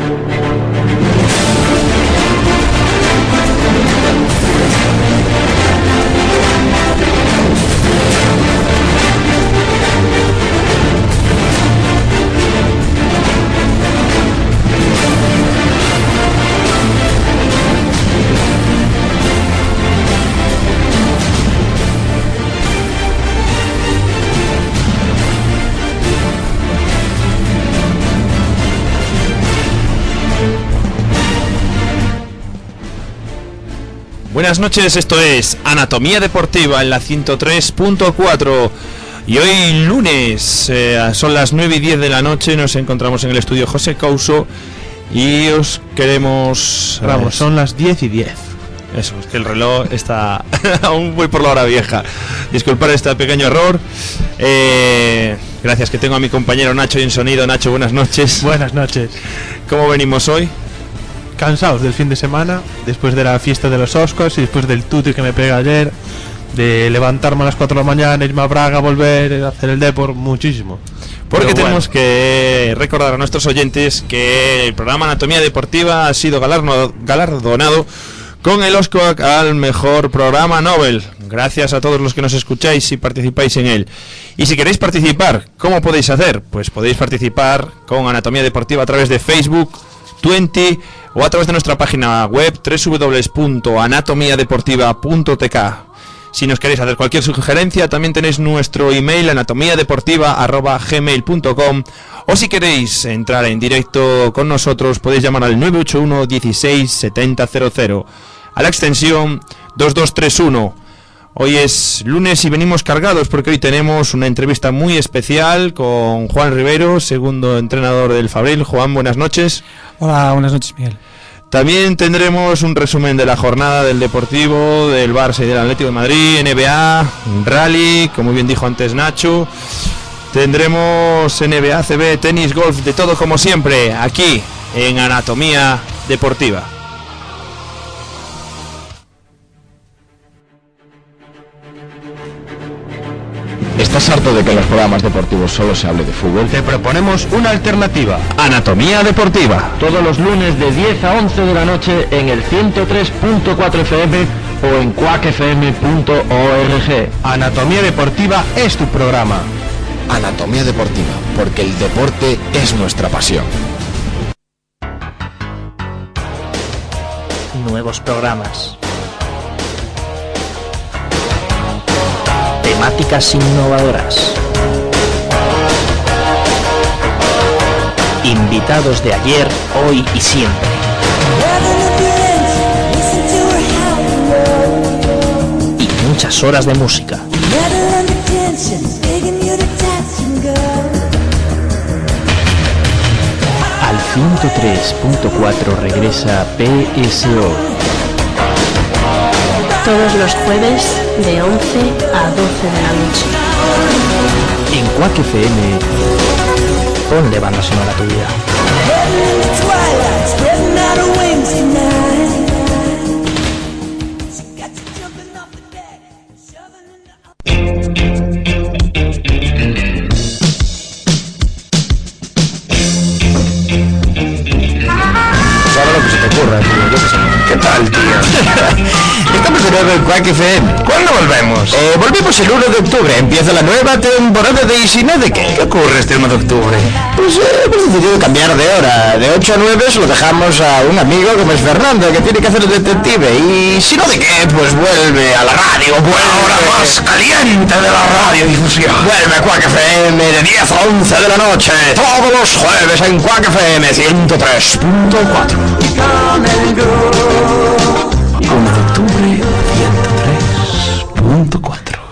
Buenas noches, esto es Anatomía Deportiva en la 103.4 y hoy lunes, son las 9:10 de la noche, nos encontramos en el estudio José Couso y os queremos... Vamos, son las 10:10. Eso, es que el reloj está... aún voy por la hora vieja. Disculpad este pequeño error. Gracias, que tengo a mi compañero Nacho y en sonido. Nacho, buenas noches. Buenas noches. ¿Cómo venimos hoy? Cansados del fin de semana, después de la fiesta de los Oscars y después del tuti que me pega ayer, de levantarme a las 4 de la mañana, irme a Braga, volver a hacer el Depor, muchísimo. Porque tenemos que recordar a nuestros oyentes que el programa Anatomía Deportiva ha sido galardonado con el Oscar al mejor programa Nobel. Gracias a todos los que nos escucháis y participáis en él. Y si queréis participar, ¿cómo podéis hacer? Pues podéis participar con Anatomía Deportiva a través de Facebook, Twenty, o a través de nuestra página web www.anatomiadeportiva.tk. Si nos queréis hacer cualquier sugerencia, también tenéis nuestro email anatomiadeportiva@gmail.com, o si queréis entrar en directo con nosotros podéis llamar al 981 16 7000 a la extensión 2231. Hoy es lunes y venimos cargados porque hoy tenemos una entrevista muy especial con Juan Rivero, segundo entrenador del Fabril. Juan, buenas noches. Hola, buenas noches, Miguel. También tendremos un resumen de la jornada del Deportivo, del Barça y del Atlético de Madrid, NBA, Rally, como bien dijo antes Nacho. Tendremos NBA, ACB, tenis, golf, de todo como siempre, aquí en Anatomía Deportiva. ¿Estás harto de que en los programas deportivos solo se hable de fútbol? Te proponemos una alternativa. Anatomía Deportiva. Todos los lunes de 10 a 11 de la noche en el 103.4 FM o en cuacfm.org. Anatomía Deportiva es tu programa. Anatomía Deportiva, porque el deporte es nuestra pasión. Nuevos programas. Temáticas innovadoras. Invitados de ayer, hoy y siempre. Y muchas horas de música. Al 103.4 regresa PSO. Todos los jueves de 11 a 12 de la noche. En Quack FM, ponle banda sonora a tu vida. Ahora lo que se te ocurra, tío, yo qué sé. ¿Qué tal, tío? Estamos de nuevo en Quack FM. ¿Cuándo volvemos? Volvemos el 1 de octubre, empieza la nueva temporada de ¿Y si no de qué? ¿Qué ocurre este 1 de octubre? Pues hemos decidido cambiar de hora. De 8 a 9 se lo dejamos a un amigo como es Fernando, que tiene que hacer el detective. Y si no de qué, pues vuelve a la radio, vuelve. Ahora más caliente de la radiodifusión. Vuelve a Quack FM de 10 a 11 de la noche, todos los jueves en Quack FM 103.4. 1 de octubre, 103.4.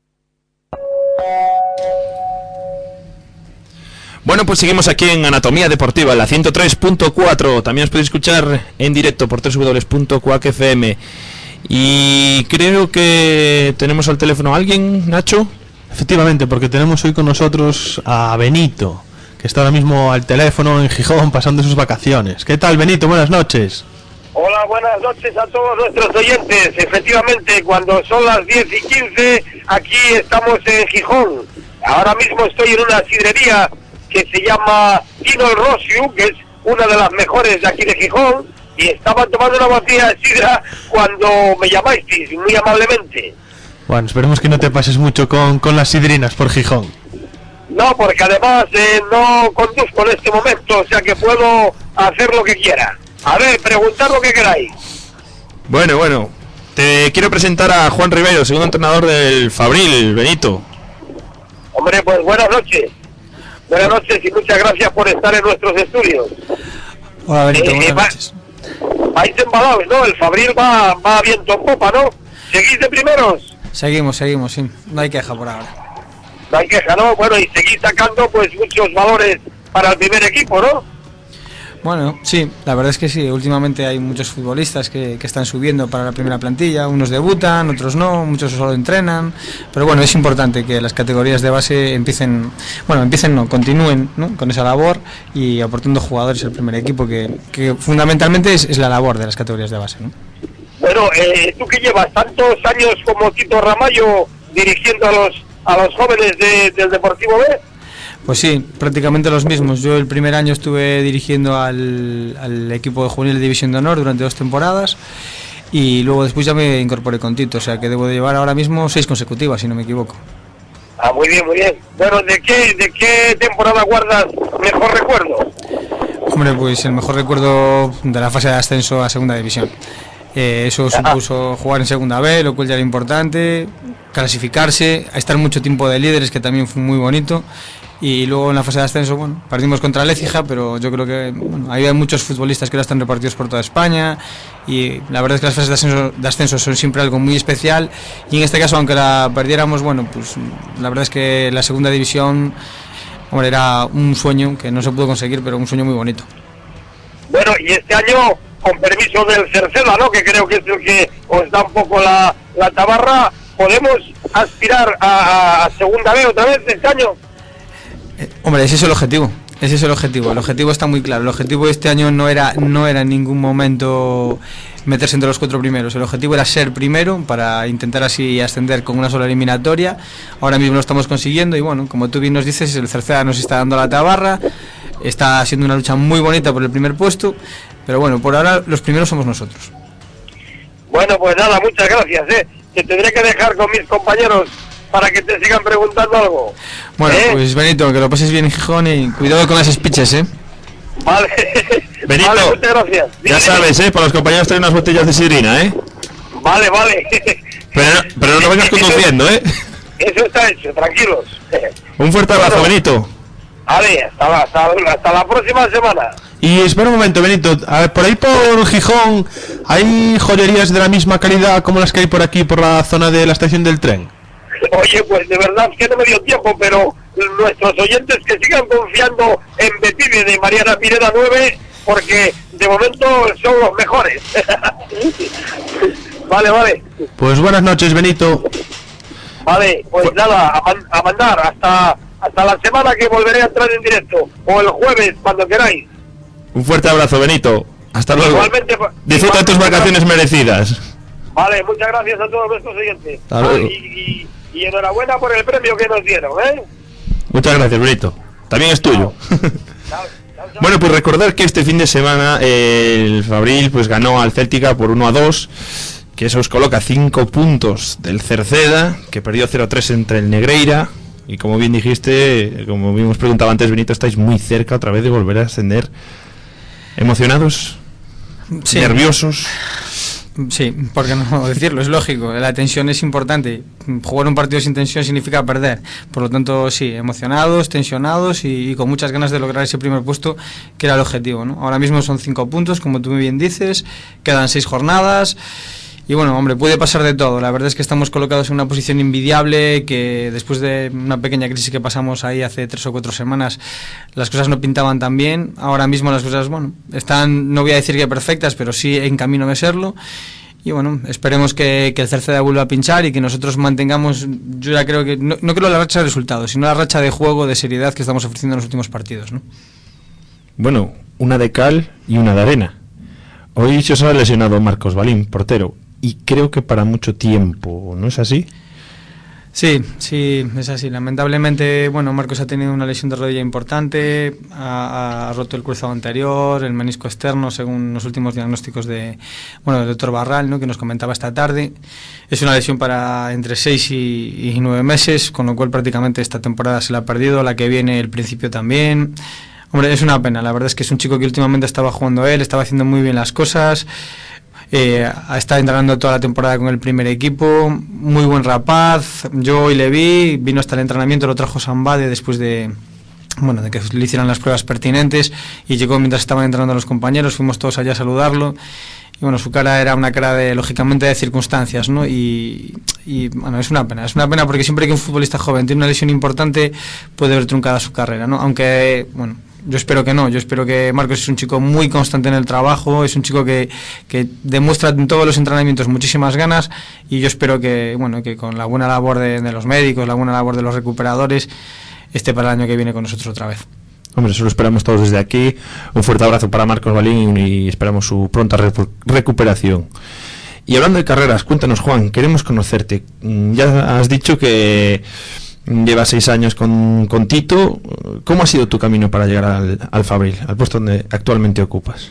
Bueno, pues seguimos aquí en Anatomía Deportiva, la 103.4. También os podéis escuchar en directo por www.quackfm. Y creo que tenemos al teléfono a alguien, Nacho. Efectivamente, porque tenemos hoy con nosotros a Benito, que está ahora mismo al teléfono en Gijón pasando sus vacaciones. ¿Qué tal, Benito? Buenas noches. Hola, buenas noches a todos nuestros oyentes. Efectivamente, cuando son las 10:15, aquí estamos en Gijón. Ahora mismo estoy en una sidrería que se llama Tino el Rosiu, que es una de las mejores de aquí de Gijón, y estaban tomando una botella de sidra cuando me llamasteis, muy amablemente. Bueno, esperemos que no te pases mucho con las sidrinas por Gijón. No, porque además no conduzco en este momento, o sea que puedo hacer lo que quiera. A ver, preguntad lo que queráis. Bueno, te quiero presentar a Juan Ribeiro, segundo entrenador del Fabril, Benito. Hombre, pues buenas noches. Buenas noches y muchas gracias por estar en nuestros estudios. Hola, Benito, buenas noches. Vais embalados, ¿no? El Fabril va viento en popa, ¿no? ¿Seguís de primeros? Seguimos, sí. No hay queja por ahora. No hay queja, ¿no? Bueno, y seguís sacando pues muchos valores para el primer equipo, ¿no? Bueno, sí, la verdad es que sí. Últimamente hay muchos futbolistas que están subiendo para la primera plantilla. Unos debutan, otros no, muchos solo entrenan. Pero bueno, es importante que las categorías de base continúen, ¿no?, con esa labor y aportando jugadores al primer equipo, que fundamentalmente es la labor de las categorías de base, ¿no? Bueno, tú que llevas tantos años como Tito Ramallo dirigiendo a los jóvenes del Deportivo B. Pues sí, prácticamente los mismos. Yo el primer año estuve dirigiendo al equipo de juvenil de División de Honor durante 2 temporadas y luego después ya me incorporé con Tito, o sea que debo de llevar ahora mismo 6 consecutivas, si no me equivoco. Ah, muy bien. Bueno, ¿de qué temporada guardas mejor recuerdo? Hombre, pues el mejor recuerdo de la fase de ascenso a segunda división. Eso supuso jugar en segunda B, lo cual ya era importante, clasificarse, estar mucho tiempo de líderes, que también fue muy bonito. Y luego en la fase de ascenso, bueno, perdimos contra el Écija, pero yo creo que hay muchos futbolistas que ahora están repartidos por toda España y la verdad es que las fases de ascenso son siempre algo muy especial y en este caso, aunque la perdiéramos, bueno, pues la verdad es que la segunda división, hombre, era un sueño que no se pudo conseguir, pero un sueño muy bonito. Bueno, y este año, con permiso del Cerceda, ¿no?, que creo que es el que os da un poco la tabarra, ¿podemos aspirar a segunda B otra vez este año? Hombre, ese es el objetivo. El objetivo está muy claro. El objetivo de este año no era en ningún momento meterse entre los 4 primeros. El objetivo era ser primero para intentar así ascender con una sola eliminatoria. Ahora mismo lo estamos consiguiendo y bueno, como tú bien nos dices, el Cerceda nos está dando la tabarra. Está siendo una lucha muy bonita por el primer puesto, pero bueno, por ahora los primeros somos nosotros. Bueno, pues nada, muchas gracias, Te tendré que dejar con mis compañeros para que te sigan preguntando algo. Bueno, pues Benito, que lo pases bien en Gijón y cuidado con las speeches, Vale. Benito, vale, muchas gracias. Ya sabes, para los compañeros traen unas botellas de sidrina, Vale. Pero no vengas conduciendo, Eso está hecho, tranquilos. Un fuerte abrazo, Benito. Vale, hasta la próxima semana. Y espera un momento, Benito, a ver, por ahí por Gijón, ¿hay joyerías de la misma calidad como las que hay por aquí, por la zona de la estación del tren? Oye, pues de verdad que no me dio tiempo, pero nuestros oyentes que sigan confiando en Betide de Mariana Pineda 9, porque de momento son los mejores. Vale. Pues buenas noches, Benito. Vale, pues nada, a mandar hasta la semana que volveré a entrar en directo, o el jueves, cuando queráis. Un fuerte abrazo, Benito. Hasta luego. Igualmente, disfruta tus vacaciones merecidas. Vale, muchas gracias a todos nuestros oyentes. Y enhorabuena por el premio que nos dieron, Muchas gracias, Benito. También es tuyo. Chao. Bueno, pues recordar que este fin de semana el Fabril pues ganó al Céltica por 1-2, que eso os coloca 5 puntos del Cerceda, que perdió 0-3 entre el Negreira. Y como bien dijiste, como bien os preguntaba antes, Benito, estáis muy cerca otra vez de volver a ascender. ¿Emocionados? Sí. ¿Nerviosos? Sí, por qué no decirlo, es lógico, la tensión es importante. Jugar un partido sin tensión significa perder. Por lo tanto, sí, emocionados, tensionados y con muchas ganas de lograr ese primer puesto, que era el objetivo, ¿no? Ahora mismo son 5 puntos, como tú muy bien dices, quedan 6 jornadas. Y bueno, hombre, puede pasar de todo. La verdad es que estamos colocados en una posición envidiable, que después de una pequeña crisis que pasamos ahí hace 3 o 4 semanas, las cosas no pintaban tan bien. Ahora mismo las cosas, bueno, están, no voy a decir que perfectas, pero sí en camino de serlo. Y bueno, esperemos que el Cerceda vuelva a pinchar y que nosotros mantengamos, yo ya creo que, no creo la racha de resultados, sino la racha de juego, de seriedad que estamos ofreciendo en los últimos partidos, ¿no? Bueno, una de cal y una de arena. Hoy se os ha lesionado Marcos Balín, portero, y creo que para mucho tiempo, ¿no es así? Sí, es así. Lamentablemente, bueno, Marcos ha tenido una lesión de rodilla importante, ha roto el cruzado anterior, el menisco externo, según los últimos diagnósticos del doctor Barral, ¿no?, que nos comentaba esta tarde. Es una lesión para entre 6 y 9 meses, con lo cual prácticamente esta temporada se la ha perdido, la que viene el principio también. Hombre, es una pena, la verdad es que es un chico que últimamente estaba jugando él, estaba haciendo muy bien las cosas. Ha estado entrenando toda la temporada con el primer equipo, muy buen rapaz. Yo hoy le vino hasta el entrenamiento, lo trajo Sambade después de que le hicieran las pruebas pertinentes, y llegó mientras estaban entrenando los compañeros, fuimos todos allá a saludarlo. Y bueno, su cara era una cara lógicamente de circunstancias, ¿no? Y bueno, es una pena porque siempre que un futbolista joven tiene una lesión importante puede ver truncada su carrera, ¿no? Aunque, bueno, yo espero que no, yo espero que Marcos es un chico muy constante en el trabajo, es un chico que demuestra en todos los entrenamientos muchísimas ganas, y yo espero que con la buena labor de los médicos, la buena labor de los recuperadores, esté para el año que viene con nosotros otra vez. Hombre, eso lo esperamos todos desde aquí. Un fuerte abrazo para Marcos Balín y esperamos su pronta recuperación. Y hablando de carreras, cuéntanos, Juan, queremos conocerte. Ya has dicho que llevas 6 años con Tito. ¿Cómo ha sido tu camino para llegar al Fabril, al puesto donde actualmente ocupas?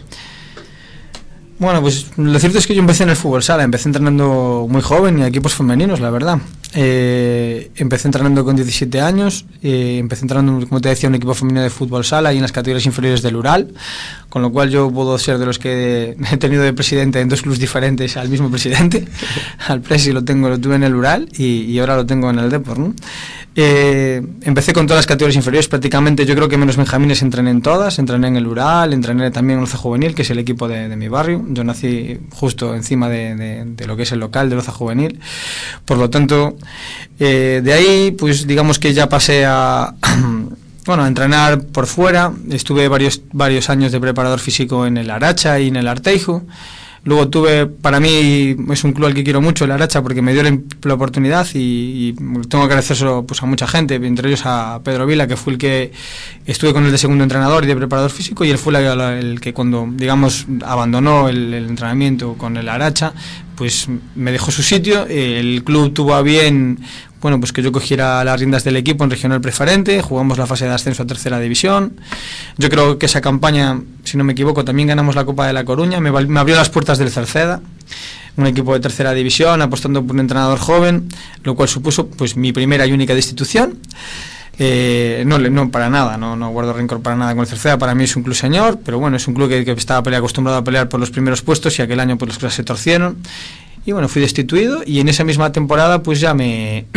Bueno, pues lo cierto es que yo empecé en el fútbol sala, empecé entrenando muy joven y a equipos femeninos, la verdad. Empecé entrenando con 17 años, empecé entrenando, como te decía, un equipo femenino de fútbol sala y en las categorías inferiores del Ural, con lo cual yo puedo ser de los que he tenido de presidente en 2 clubes diferentes al mismo presidente. Al presi lo tuve en el Ural y ahora lo tengo en el Depor, ¿no? Empecé con todas las categorías inferiores prácticamente, yo creo que menos benjamines entrené en todas, entrené en el Ural, entrené también en Loza Juvenil, que es el equipo de mi barrio. Yo nací justo encima de lo que es el local de Loza Juvenil, por lo tanto de ahí pues digamos que ya pasé a a entrenar por fuera. Estuve varios años de preparador físico en el Aracha y en el Arteijo. Luego para mí es un club al que quiero mucho, el Aracha, porque me dio la oportunidad y tengo que agradecérselo pues a mucha gente, entre ellos a Pedro Vila, que fue el que estuve con él de segundo entrenador y de preparador físico, y él fue el que cuando, digamos, abandonó el entrenamiento con el Aracha, pues me dejó su sitio. El club tuvo a bien pues que yo cogiera las riendas del equipo en regional preferente, jugamos la fase de ascenso a tercera división. Yo creo que esa campaña, si no me equivoco, también ganamos la Copa de La Coruña, me abrió las puertas del Cerceda, un equipo de tercera división, apostando por un entrenador joven, lo cual supuso pues mi primera y única destitución. No para nada, no guardo rencor para nada con el Cerceda, para mí es un club señor, pero bueno, es un club que estaba acostumbrado a pelear por los primeros puestos, y aquel año pues las cosas se torcieron. Y bueno, fui destituido y en esa misma temporada pues ya me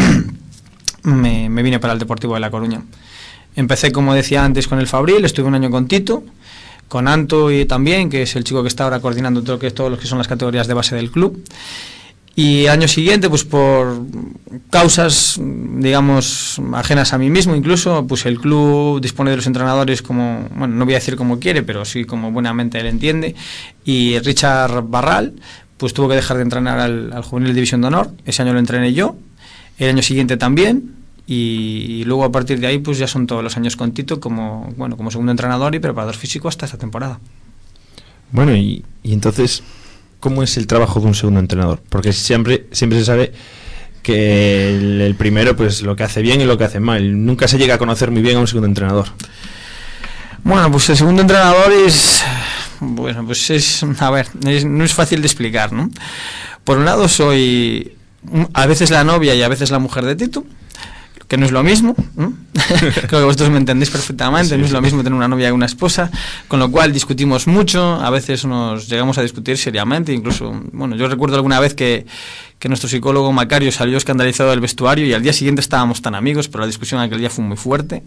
vine para el Deportivo de La Coruña. Empecé, como decía antes, con el Fabril, estuve un año con Tito, con Anto y también, que es el chico que está ahora coordinando todos los que son las categorías de base del club. Y año siguiente, pues por causas, digamos, ajenas a mí mismo incluso, pues el club dispone de los entrenadores como, no voy a decir como quiere, pero sí como buenamente él entiende, y Richard Barral pues tuvo que dejar de entrenar al Juvenil de División de Honor. Ese año lo entrené yo, el año siguiente también, y luego a partir de ahí pues ya son todos los años con Tito como segundo entrenador y preparador físico hasta esta temporada. Bueno, y entonces, ¿cómo es el trabajo de un segundo entrenador? Porque siempre se sabe que el primero pues lo que hace bien y lo que hace mal. Nunca se llega a conocer muy bien a un segundo entrenador. Bueno, pues el segundo entrenador no es fácil de explicar, ¿no? Por un lado soy a veces la novia y a veces la mujer de Tito, que no es lo mismo, ¿no? Creo que vosotros me entendéis perfectamente, sí, no es lo mismo tener una novia que una esposa, con lo cual discutimos mucho, a veces nos llegamos a discutir seriamente, incluso, yo recuerdo alguna vez que nuestro psicólogo Macario salió escandalizado del vestuario y al día siguiente estábamos tan amigos, pero la discusión aquel día fue muy fuerte.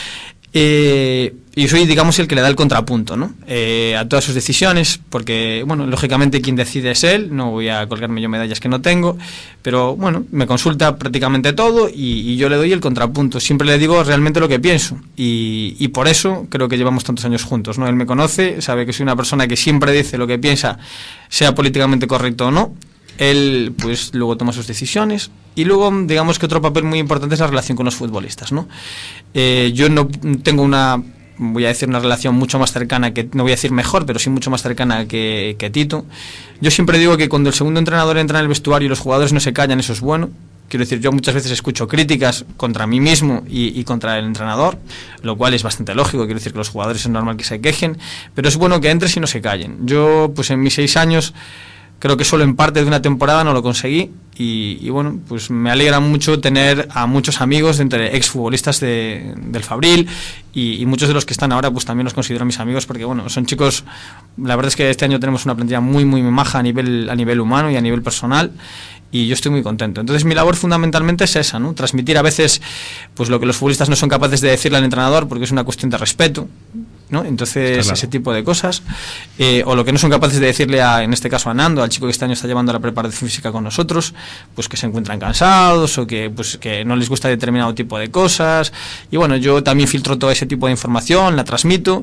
Y soy, digamos, el que le da el contrapunto, ¿no? A todas sus decisiones, porque, lógicamente quien decide es él, no voy a colgarme yo medallas que no tengo, pero, me consulta prácticamente todo y yo le doy el contrapunto, siempre le digo realmente lo que pienso y por eso creo que llevamos tantos años juntos, ¿no? Él me conoce, sabe que soy una persona que siempre dice lo que piensa, sea políticamente correcto o no. Él pues luego toma sus decisiones y luego digamos que otro papel muy importante es la relación con los futbolistas, ¿no? Yo no tengo una relación mucho más cercana, que no voy a decir mejor, pero sí mucho más cercana que Tito. Yo siempre digo que cuando el segundo entrenador entra en el vestuario y los jugadores no se callan, eso es bueno. Quiero decir, yo muchas veces escucho críticas contra mí mismo y contra el entrenador, lo cual es bastante lógico. Quiero decir que los jugadores es normal que se quejen, pero es bueno que entres y no se callen. Yo, pues en mis 6 años, creo que solo en parte de una temporada no lo conseguí y bueno, pues me alegra mucho tener a muchos amigos entre exfutbolistas del Fabril y muchos de los que están ahora pues también los considero mis amigos porque bueno, son chicos, la verdad es que este año tenemos una plantilla muy maja a nivel humano y a nivel personal y yo estoy muy contento. Entonces mi labor fundamentalmente es esa, ¿no? Transmitir a veces pues lo que los futbolistas no son capaces de decirle al entrenador porque es una cuestión de respeto, ¿no? Entonces claro, ese tipo de cosas o lo que no son capaces de decirle en este caso a Nando, al chico que este año está llevando la preparación física con nosotros, pues que se encuentran cansados o que no les gusta determinado tipo de cosas y bueno, yo también filtro todo ese tipo de información, la transmito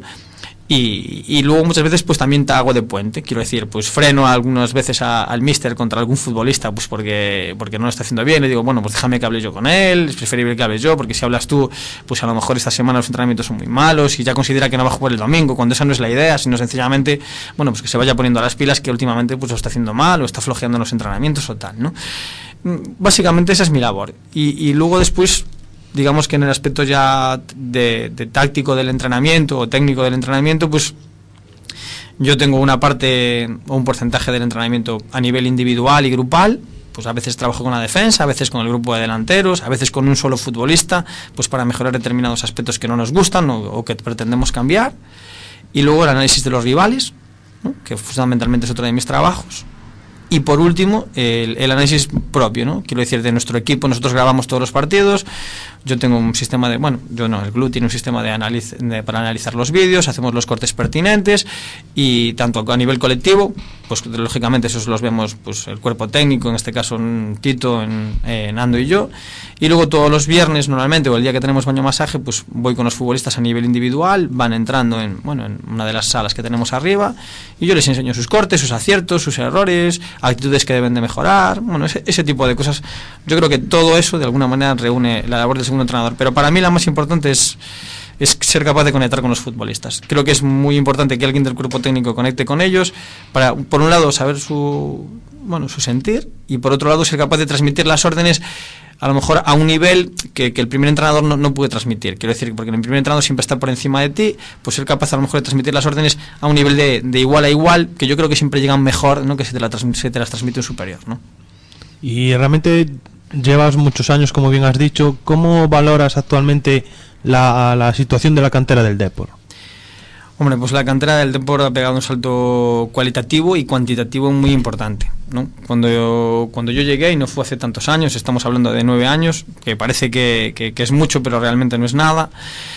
y luego muchas veces pues también te hago de puente, quiero decir, pues freno algunas veces al míster contra algún futbolista pues porque no lo está haciendo bien, le digo, bueno, pues déjame que hable yo con él, es preferible que hables yo, porque si hablas tú, pues a lo mejor esta semana los entrenamientos son muy malos y ya considera que no va a jugar el domingo, cuando esa no es la idea, sino sencillamente, bueno, pues que se vaya poniendo a las pilas que últimamente pues lo está haciendo mal o está flojeando en los entrenamientos o tal, ¿no? Básicamente esa es mi labor y luego después digamos que en el aspecto ya de táctico del entrenamiento o técnico del entrenamiento, pues yo tengo una parte o un porcentaje del entrenamiento a nivel individual y grupal, pues a veces trabajo con la defensa, a veces con el grupo de delanteros, a veces con un solo futbolista, pues para mejorar determinados aspectos que no nos gustan o que pretendemos cambiar, y luego el análisis de los rivales, ¿no? Que fundamentalmente es otro de mis trabajos. Y por último, el análisis propio, ¿no? Quiero decir, de nuestro equipo, nosotros grabamos todos los partidos, yo tengo un sistema el GLU tiene un sistema para analizar los vídeos, hacemos los cortes pertinentes y tanto a nivel colectivo, pues lógicamente esos los vemos pues el cuerpo técnico, en este caso Tito, Nando y yo, y luego todos los viernes normalmente o el día que tenemos baño masaje, pues voy con los futbolistas a nivel individual, van entrando en una de las salas que tenemos arriba y yo les enseño sus cortes, sus aciertos, sus errores, actitudes que deben de mejorar, bueno, ese tipo de cosas. Yo creo que todo eso de alguna manera reúne la labor del segundo entrenador, pero para mí la más importante es ser capaz de conectar con los futbolistas. Creo que es muy importante que alguien del cuerpo técnico conecte con ellos para, por un lado, saber su sentir y por otro lado ser capaz de transmitir las órdenes a lo mejor a un nivel que el primer entrenador no puede transmitir. Quiero decir, porque el primer entrenador siempre está por encima de ti, pues ser capaz a lo mejor de transmitir las órdenes a un nivel de igual a igual, que yo creo que siempre llegan mejor, ¿no? Que se te las transmite un superior, ¿no? Y realmente llevas muchos años, como bien has dicho. ¿Cómo valoras actualmente la situación de la cantera del Depor? Hombre, pues la cantera del Depor ha pegado un salto cualitativo y cuantitativo muy importante, ¿no? Cuando yo llegué, y no fue hace tantos años, estamos hablando de 9 años, que parece que es mucho, pero realmente no es nada,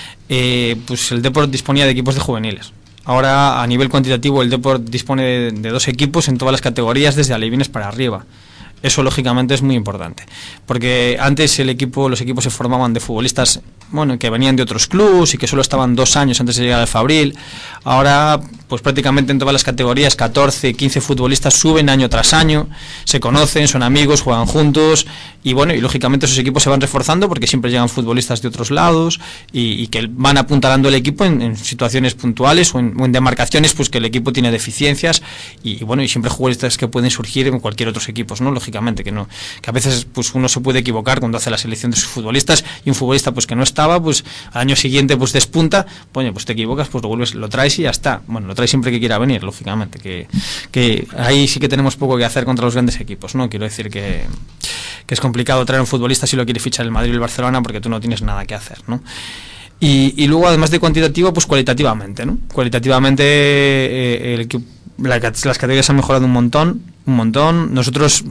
pues el Depor disponía de equipos de juveniles. Ahora, a nivel cuantitativo, el Depor dispone de 2 equipos en todas las categorías, desde alevines para arriba. Eso lógicamente es muy importante, porque antes los equipos se formaban de futbolistas que venían de otros clubes y que solo estaban 2 años antes de llegar al Fabril. Ahora pues prácticamente en todas las categorías 14, 15 futbolistas suben año tras año, se conocen, son amigos, juegan juntos y lógicamente esos equipos se van reforzando porque siempre llegan futbolistas de otros lados y que van apuntalando el equipo en situaciones puntuales o en demarcaciones pues que el equipo tiene deficiencias y siempre futbolistas que pueden surgir en cualquier otros equipos, ¿no? Lógicamente que a veces pues uno se puede equivocar cuando hace la selección de sus futbolistas y un futbolista pues que no estaba, pues al año siguiente pues despunta, pues te equivocas, pues lo traes y ya está. Lo traes siempre que quiera venir, lógicamente, que ahí sí que tenemos poco que hacer contra los grandes equipos, ¿no? Quiero decir que es complicado traer un futbolista si lo quiere fichar el Madrid y el Barcelona porque tú no tienes nada que hacer, ¿no? Y luego además de cuantitativo, pues cualitativamente, ¿no? Cualitativamente las categorías han mejorado un montón. Nosotros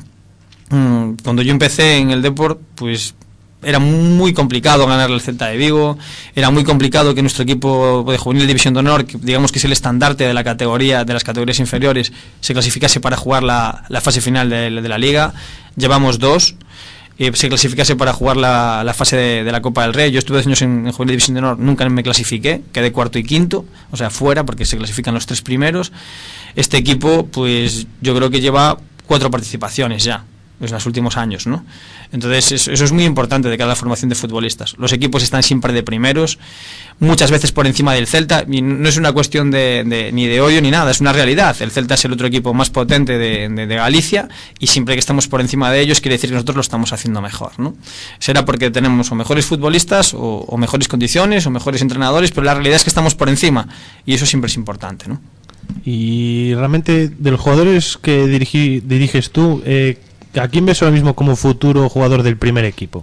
cuando yo empecé en el Depor, pues era muy complicado ganarle al Celta de Vigo, era muy complicado que nuestro equipo de juvenil División de Honor, que digamos que es el estandarte de las categorías inferiores, se clasificase para jugar la fase final de la Liga. Llevamos 2. Se clasificase para jugar la fase de la Copa del Rey. Yo estuve 2 años en Juvenil División de Honor, nunca me clasifiqué, quedé 4º y 5º, o sea, fuera, porque se clasifican los 3 primeros. Este equipo, pues yo creo que lleva 4 participaciones ya. en los últimos años, ¿no? Entonces eso es muy importante de cara a la formación de futbolistas. Los equipos están siempre de primeros, muchas veces por encima del Celta, y no es una cuestión ni de odio ni nada, es una realidad. El Celta es el otro equipo más potente de Galicia, y siempre que estamos por encima de ellos quiere decir que nosotros lo estamos haciendo mejor, ¿no? Será porque tenemos o mejores futbolistas o mejores condiciones o mejores entrenadores, pero la realidad es que estamos por encima, y eso siempre es importante, ¿no? Y realmente, de los jugadores que diriges tú, ¿a quién ves ahora mismo como futuro jugador del primer equipo?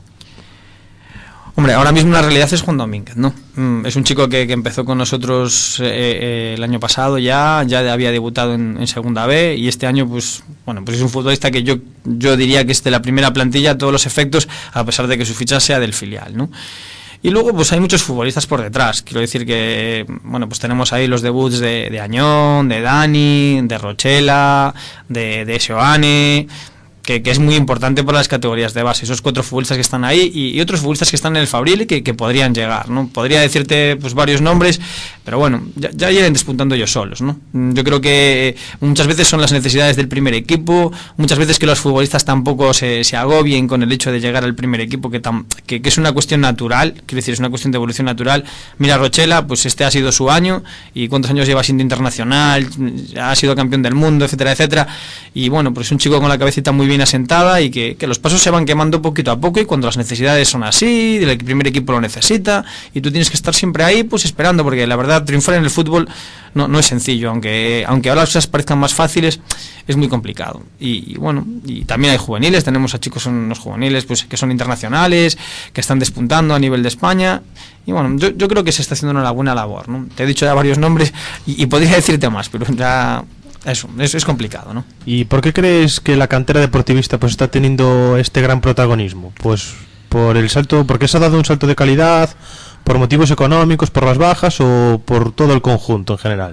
Hombre, ahora mismo la realidad es Juan Domínguez, ¿no? Es un chico que empezó con nosotros el año pasado, ya había debutado en Segunda B, y este año pues es un futbolista que yo diría que es de la primera plantilla a todos los efectos, a pesar de que su ficha sea del filial, ¿no? Y luego pues hay muchos futbolistas por detrás. Quiero decir que pues tenemos ahí los debuts de Añón, de Dani, de Rochela, de Seoane, que es muy importante para las categorías de base. Esos 4 futbolistas que están ahí y otros futbolistas que están en el Fabril y que podrían llegar, ¿no? Podría decirte pues varios nombres, pero bueno, ya irán despuntando ellos solos, ¿no? Yo creo que muchas veces son las necesidades del primer equipo, muchas veces que los futbolistas tampoco se agobien con el hecho de llegar al primer equipo, que es una cuestión natural, quiero decir, es una cuestión de evolución natural. Mira, Rochela, pues este ha sido su año, y cuántos años lleva siendo internacional, ha sido campeón del mundo, etcétera, etcétera, y bueno, pues es un chico con la cabecita muy bien asentada, y que los pasos se van quemando poquito a poco, y cuando las necesidades son así, el primer equipo lo necesita, y tú tienes que estar siempre ahí pues esperando, porque la verdad triunfar en el fútbol no es sencillo, aunque ahora las cosas parezcan más fáciles, es muy complicado. Y también hay juveniles, tenemos a chicos en los juveniles pues que son internacionales, que están despuntando a nivel de España, y bueno, yo creo que se está haciendo una buena labor, ¿no? Te he dicho ya varios nombres y podría decirte más, pero ya eso es complicado, ¿no? ¿Y por qué crees que la cantera deportivista pues está teniendo este gran protagonismo? Pues por el salto, porque se ha dado un salto de calidad, por motivos económicos, por las bajas, o por todo el conjunto en general.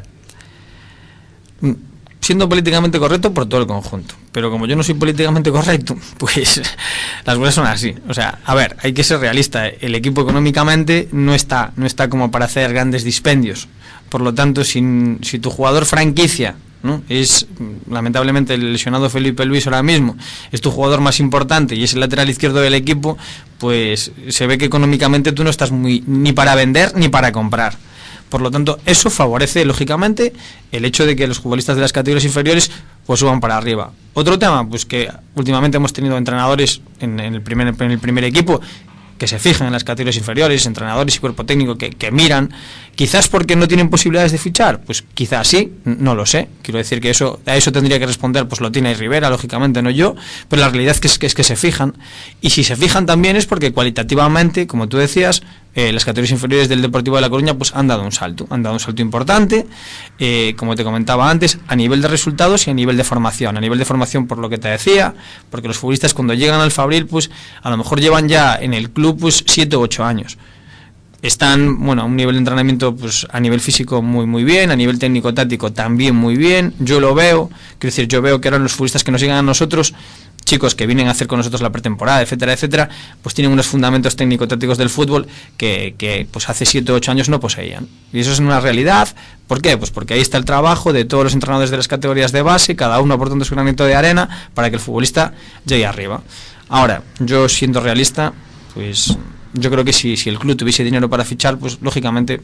Siendo políticamente correcto, por todo el conjunto. Pero como yo no soy políticamente correcto, pues las cosas son así. O sea, a ver, hay que ser realista. El equipo económicamente no está como para hacer grandes dispendios. Por lo tanto, si tu jugador franquicia, ¿no?, es lamentablemente el lesionado Felipe Luis ahora mismo, es tu jugador más importante y es el lateral izquierdo del equipo, pues se ve que económicamente tú no estás ni para vender ni para comprar. Por lo tanto, eso favorece lógicamente el hecho de que los futbolistas de las categorías inferiores pues suban para arriba. Otro tema, pues que últimamente hemos tenido entrenadores en el primer equipo que se fijan en las categorías inferiores, entrenadores y cuerpo técnico que miran, quizás porque no tienen posibilidades de fichar, pues quizás sí, no lo sé. Quiero decir que a eso tendría que responder pues Lotina y Rivera, lógicamente, no yo, pero la realidad es que se fijan, y si se fijan también es porque cualitativamente, como tú decías, las categorías inferiores del Deportivo de La Coruña pues han dado un salto importante, como te comentaba antes, a nivel de resultados y a nivel de formación. A nivel de formación, por lo que te decía, porque los futbolistas cuando llegan al Fabril pues a lo mejor llevan ya en el club pues 7 u 8 años. Están, a un nivel de entrenamiento pues a nivel físico muy bien, a nivel técnico-táctico también muy bien. Yo lo veo, quiero decir, yo veo que ahora los futbolistas que nos llegan a nosotros, chicos que vienen a hacer con nosotros la pretemporada, etcétera, pues tienen unos fundamentos técnico-tácticos del fútbol que pues hace 7 o 8 años no poseían. Y eso es una realidad. ¿Por qué? Pues porque ahí está el trabajo de todos los entrenadores de las categorías de base, cada uno aportando su granito de arena para que el futbolista llegue arriba. Ahora, yo siendo realista, pues yo creo que si el club tuviese dinero para fichar, pues lógicamente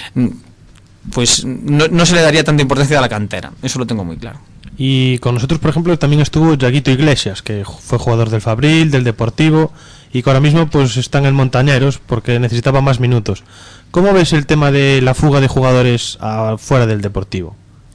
pues no se le daría tanta importancia a la cantera. Eso lo tengo muy claro. Y con nosotros, por ejemplo, también estuvo Yaguito Iglesias, que fue jugador del Fabril, del Deportivo, y que ahora mismo pues está en el Montañeros porque necesitaba más minutos. ¿Cómo ves el tema de la fuga de jugadores fuera del Deportivo?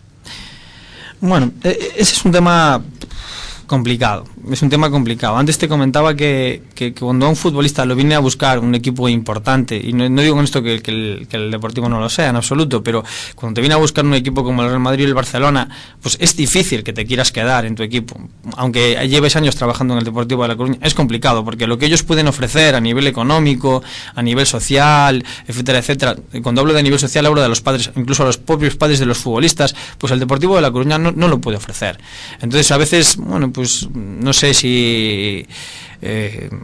Bueno, ese es un tema complicado. Antes te comentaba que cuando a un futbolista lo viene a buscar un equipo importante, y no digo con esto que el Deportivo no lo sea en absoluto, pero cuando te viene a buscar un equipo como el Real Madrid y el Barcelona, pues es difícil que te quieras quedar en tu equipo. Aunque lleves años trabajando en el Deportivo de La Coruña, es complicado, porque lo que ellos pueden ofrecer a nivel económico, a nivel social, etcétera, cuando hablo de nivel social hablo de los padres, incluso a los propios padres de los futbolistas, pues el Deportivo de La Coruña no lo puede ofrecer. Entonces a veces, pues no sé si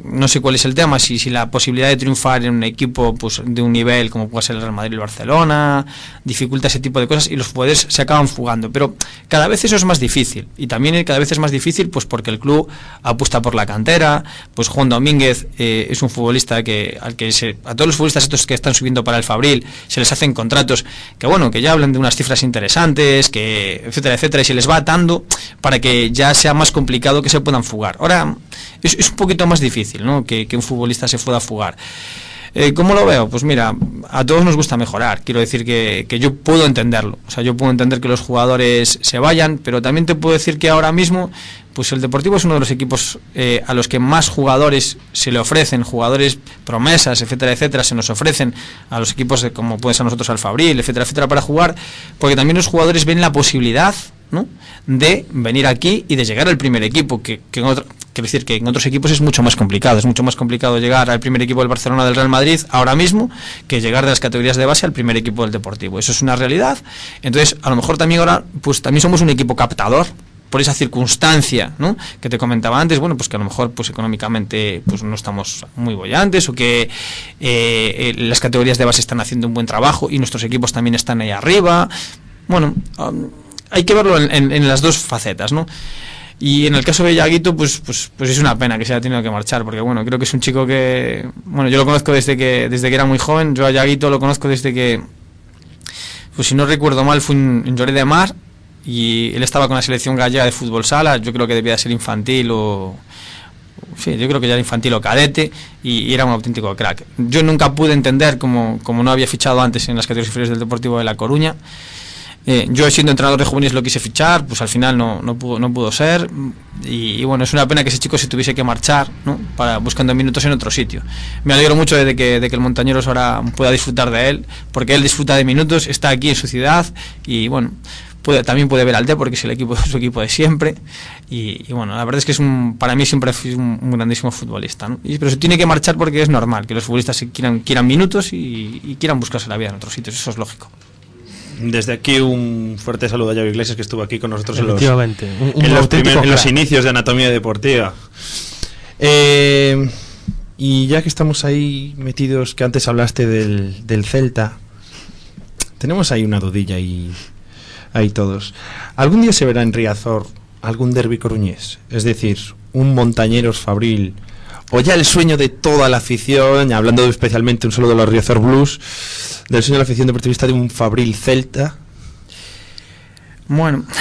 no sé cuál es el tema, si la posibilidad de triunfar en un equipo pues de un nivel como puede ser el Real Madrid y el Barcelona dificulta ese tipo de cosas y los jugadores se acaban fugando, pero cada vez eso es más difícil, y también cada vez es más difícil pues porque el club apuesta por la cantera. Pues Juan Domínguez es un futbolista a todos los futbolistas estos que están subiendo para el Fabril se les hacen contratos que ya hablan de unas cifras interesantes, que etcétera, etcétera, y se les va atando para que ya sea más complicado que se puedan fugar. Ahora es un poquito más difícil, ¿no? que un futbolista se pueda fugar. ¿Cómo lo veo? Pues mira, a todos nos gusta mejorar. Quiero decir que yo puedo entenderlo. O sea, yo puedo entender que los jugadores se vayan, pero también te puedo decir que ahora mismo pues el Deportivo es uno de los equipos a los que más jugadores se le ofrecen, jugadores promesas, etcétera, etcétera, se nos ofrecen a los equipos como puede ser nosotros al Fabril, etcétera, etcétera, para jugar, porque también los jugadores ven la posibilidad, ¿no?, de venir aquí y de llegar al primer equipo, que quiero decir que en otros equipos es mucho más complicado llegar al primer equipo del Barcelona, del Real Madrid ahora mismo, que llegar de las categorías de base al primer equipo del Deportivo. Eso es una realidad. Entonces, a lo mejor también ahora, pues también somos un equipo captador por esa circunstancia, ¿no?, que te comentaba antes, bueno, pues que a lo mejor pues económicamente pues no estamos muy bollantes, o que las categorías de base están haciendo un buen trabajo y nuestros equipos también están ahí arriba. Bueno, hay que verlo en las dos facetas, ¿no? Y en el caso de Yaguito, pues es una pena que se haya tenido que marchar, porque bueno, creo que es un chico que, bueno, yo lo conozco desde que era muy joven. Yo a Yaguito lo conozco desde que, pues si no recuerdo mal, fue en Lloret de Mar, y él estaba con la selección gallega de fútbol sala. Yo creo que debía ser infantil sí, yo creo que ya era infantil o cadete, y era un auténtico crack. Yo nunca pude entender como no había fichado antes en las categorías inferiores del Deportivo de La Coruña. Yo, siendo entrenador de juveniles, lo quise fichar, pues al final no pudo ser, y bueno, es una pena que ese chico se tuviese que marchar, ¿no?, buscando minutos en otro sitio. Me alegro mucho de que el Montañeros ahora pueda disfrutar de él, porque él disfruta de minutos, está aquí en su ciudad, y bueno, también puede ver al Depor, que es su equipo de siempre, y bueno, la verdad es que para mí siempre fue un grandísimo futbolista, ¿no? Pero se tiene que marchar porque es normal que los futbolistas quieran minutos y quieran buscarse la vida en otros sitios, eso es lógico. Desde aquí un fuerte saludo a Yago Iglesias, que estuvo aquí con nosotros en los inicios de Anatomía Deportiva. Y ya que estamos ahí metidos, que antes hablaste del Celta, tenemos ahí una dudilla y ahí todos. ¿Algún día se verá en Riazor algún derbi coruñés? Es decir, un Montañeros Fabril, o ya el sueño de toda la afición, hablando especialmente un saludo de los Riazor Blues, del sueño de la afición deportivista de un Fabril Celta. Bueno.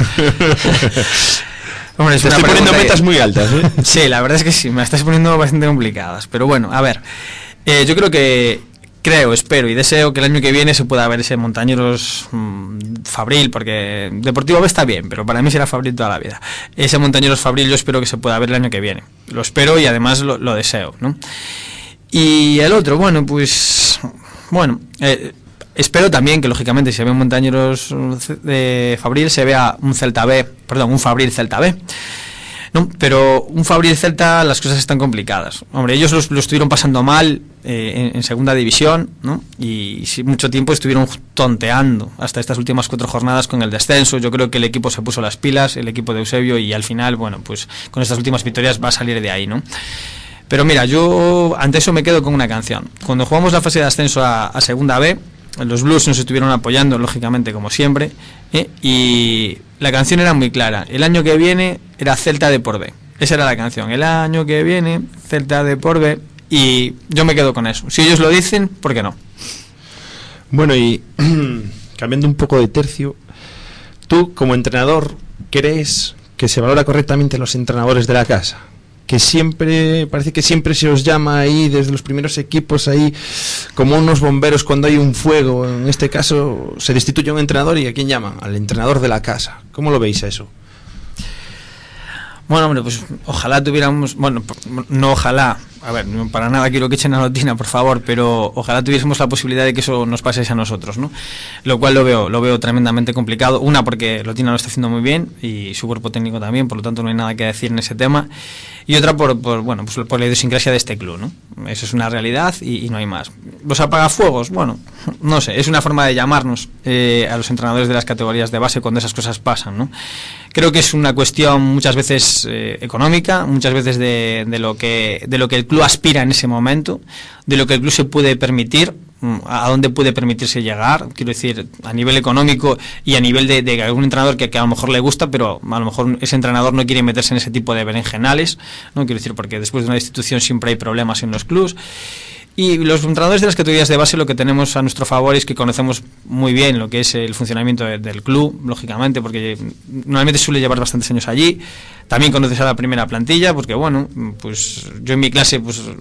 Hombre, te estoy poniendo metas muy altas, ¿eh? Sí, la verdad es que sí, me las estás poniendo bastante complicadas. Pero bueno, a ver, yo espero y deseo que el año que viene se pueda ver ese Montañeros Fabril, porque Deportivo B está bien, pero para mí será Fabril toda la vida. Ese Montañeros Fabril yo espero que se pueda ver el año que viene. Lo espero y además lo deseo, ¿no? Y el otro, espero también que lógicamente si se ve un Montañeros de Fabril se vea un Fabril Celta B. No, pero un Fabril Celta, las cosas están complicadas. Hombre, ellos lo estuvieron pasando mal en segunda división, ¿no? Y mucho tiempo estuvieron tonteando hasta estas últimas 4 jornadas con el descenso. Yo creo que el equipo se puso las pilas, el equipo de Eusebio, y al final, bueno, pues con estas últimas victorias va a salir de ahí, ¿no? Pero mira, yo ante eso me quedo con una canción. Cuando jugamos la fase de ascenso a segunda B, los Blues nos estuvieron apoyando, lógicamente, como siempre, y la canción era muy clara. El año que viene era Celta Depor B. Esa era la canción. El año que viene, Celta Depor B. Y yo me quedo con eso. Si ellos lo dicen, ¿por qué no? Bueno, y cambiando un poco de tercio, tú, como entrenador, ¿crees que se valora correctamente a los entrenadores de la casa? Que parece que siempre se os llama ahí desde los primeros equipos ahí como unos bomberos cuando hay un fuego. En este caso se destituye un entrenador, y ¿a quién llaman? Al entrenador de la casa. ¿Cómo lo veis eso? Bueno, hombre, pues ojalá tuviéramos, bueno, no ojalá, a ver, no para nada quiero que echen a Lotina, por favor, pero ojalá tuviésemos la posibilidad de que eso nos pasase a nosotros, ¿no? Lo cual lo veo tremendamente complicado. Una, porque Lotina lo está haciendo muy bien y su cuerpo técnico también, por lo tanto no hay nada que decir en ese tema. Y otra por la idiosincrasia de este club, ¿no? Eso es una realidad y no hay más. Los apagafuegos, bueno, no sé, es una forma de llamarnos a los entrenadores de las categorías de base cuando esas cosas pasan, ¿no? Creo que es una cuestión muchas veces económica, muchas veces de lo que el club aspira en ese momento, de lo que el club se puede permitir, a dónde puede permitirse llegar, quiero decir, a nivel económico y a nivel de algún entrenador que a lo mejor le gusta, pero a lo mejor ese entrenador no quiere meterse en ese tipo de berenjenales, ¿no? Quiero decir, porque después de una destitución siempre hay problemas en los clubs. Y los entrenadores de las categorías de base lo que tenemos a nuestro favor es que conocemos muy bien lo que es el funcionamiento del club, lógicamente, porque normalmente suele llevar bastantes años allí. También conoces a la primera plantilla, porque bueno, pues yo en mi caso,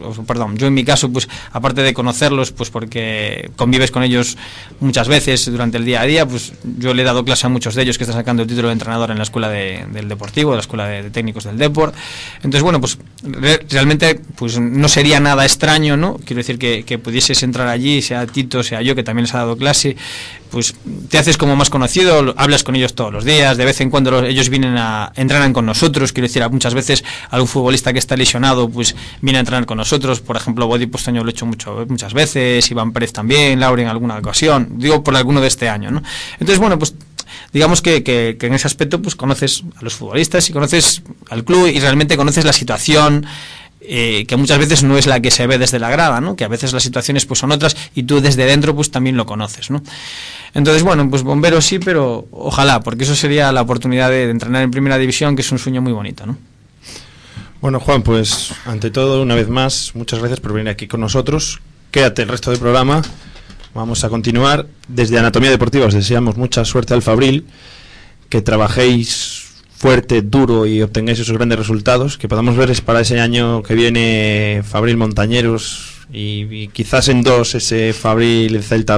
pues aparte de conocerlos, pues porque convives con ellos muchas veces durante el día a día, pues yo le he dado clase a muchos de ellos que están sacando el título de entrenador en la escuela del Deportivo, de la escuela de técnicos del Deport. Entonces bueno, pues realmente pues no sería nada extraño, ¿no? Quiero decir que pudieses entrar allí, sea Tito, sea yo, que también les ha dado clase, pues te haces como más conocido, hablas con ellos todos los días, de vez en cuando ellos entrenan con nosotros, quiero decir, muchas veces algún futbolista que está lesionado pues viene a entrenar con nosotros, por ejemplo Bodi Postaño lo he hecho muchas veces, Iván Pérez también, Laura en alguna ocasión, digo por alguno de este año, ¿no? Entonces bueno, pues digamos que en ese aspecto pues conoces a los futbolistas y conoces al club y realmente conoces la situación, que muchas veces no es la que se ve desde la grada, ¿no? Que a veces las situaciones pues son otras y tú desde dentro pues también lo conoces, ¿no? Entonces bueno, pues bomberos sí, pero ojalá, porque eso sería la oportunidad de entrenar en primera división, que es un sueño muy bonito, ¿no? Bueno, Juan, pues ante todo, una vez más, muchas gracias por venir aquí con nosotros. Quédate el resto del programa. Vamos a continuar. Desde Anatomía Deportiva os deseamos mucha suerte al Fabril, que trabajéis fuerte, duro y obtengáis esos grandes resultados, que podamos ver para ese año que viene Fabril Montañeros y quizás en 2 ese Fabril Celta,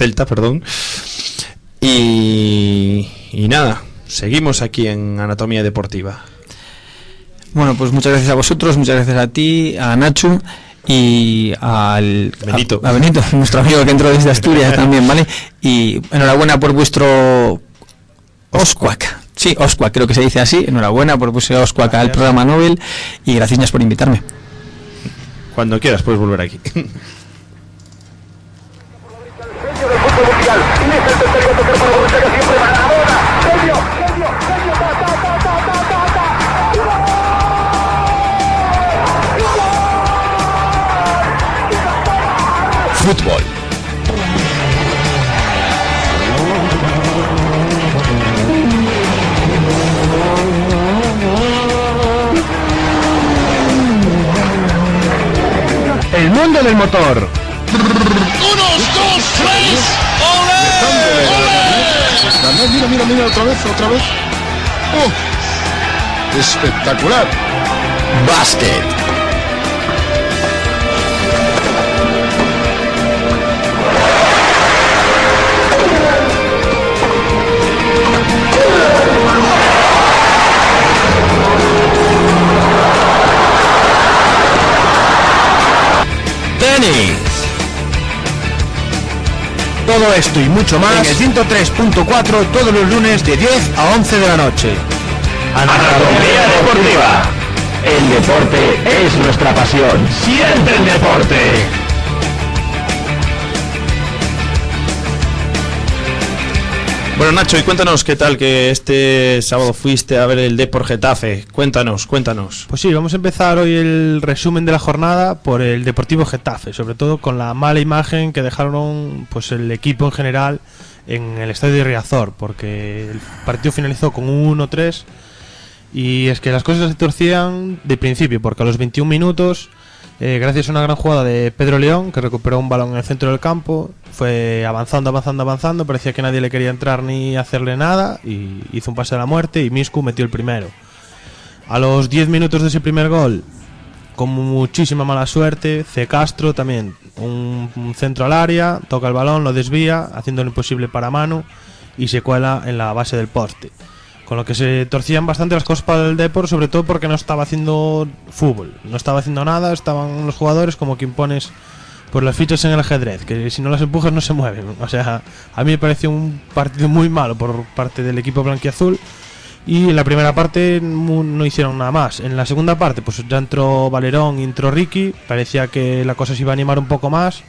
y nada, seguimos aquí en Anatomía Deportiva. Bueno, pues muchas gracias a vosotros, muchas gracias a ti, a Nacho y a Benito, nuestro amigo que entró desde Asturias también, ¿vale? Y enhorabuena por vuestro Oscuac. Sí, Oscuac, creo que se dice así. Enhorabuena por vuestro Oscuac al programa Nobel y gracias por invitarme. Cuando quieras puedes volver aquí. Fútbol. El mundo del motor. 1, 2, 3. ¡Olé! Mira, otra vez. ¡Oh! Espectacular. Básquet. Tenis. Todo esto y mucho más en el 103.4 todos los lunes de 10 a 11 de la noche. Anatomía Deportiva. El deporte es nuestra pasión. Siente el deporte. Bueno, Nacho, y cuéntanos qué tal que este sábado fuiste a ver el Depor Getafe. Cuéntanos. Pues sí, vamos a empezar hoy el resumen de la jornada por el Deportivo Getafe, sobre todo con la mala imagen que dejaron pues el equipo en general en el estadio de Riazor, porque el partido finalizó con un 1-3 y es que las cosas se torcían de principio, porque a los 21 minutos, gracias a una gran jugada de Pedro León, que recuperó un balón en el centro del campo, fue avanzando, parecía que nadie le quería entrar ni hacerle nada, y hizo un pase a la muerte y Miscu metió el primero. A los 10 minutos de ese primer gol, con muchísima mala suerte, C. Castro también, un centro al área, toca el balón, lo desvía, haciendo lo imposible para Manu, y se cuela en la base del poste. con lo que se torcían bastante las cosas para el Depor, sobre todo porque no estaba haciendo fútbol, no estaba haciendo nada, estaban los jugadores como quien pones pues las fichas en el ajedrez, que si no las empujas no se mueven. O sea, a mí me pareció un partido muy malo por parte del equipo blanquiazul, y en la primera parte no hicieron nada más. En la segunda parte pues ya entró Valerón y entró Ricky, parecía que la cosa se iba a animar un poco más,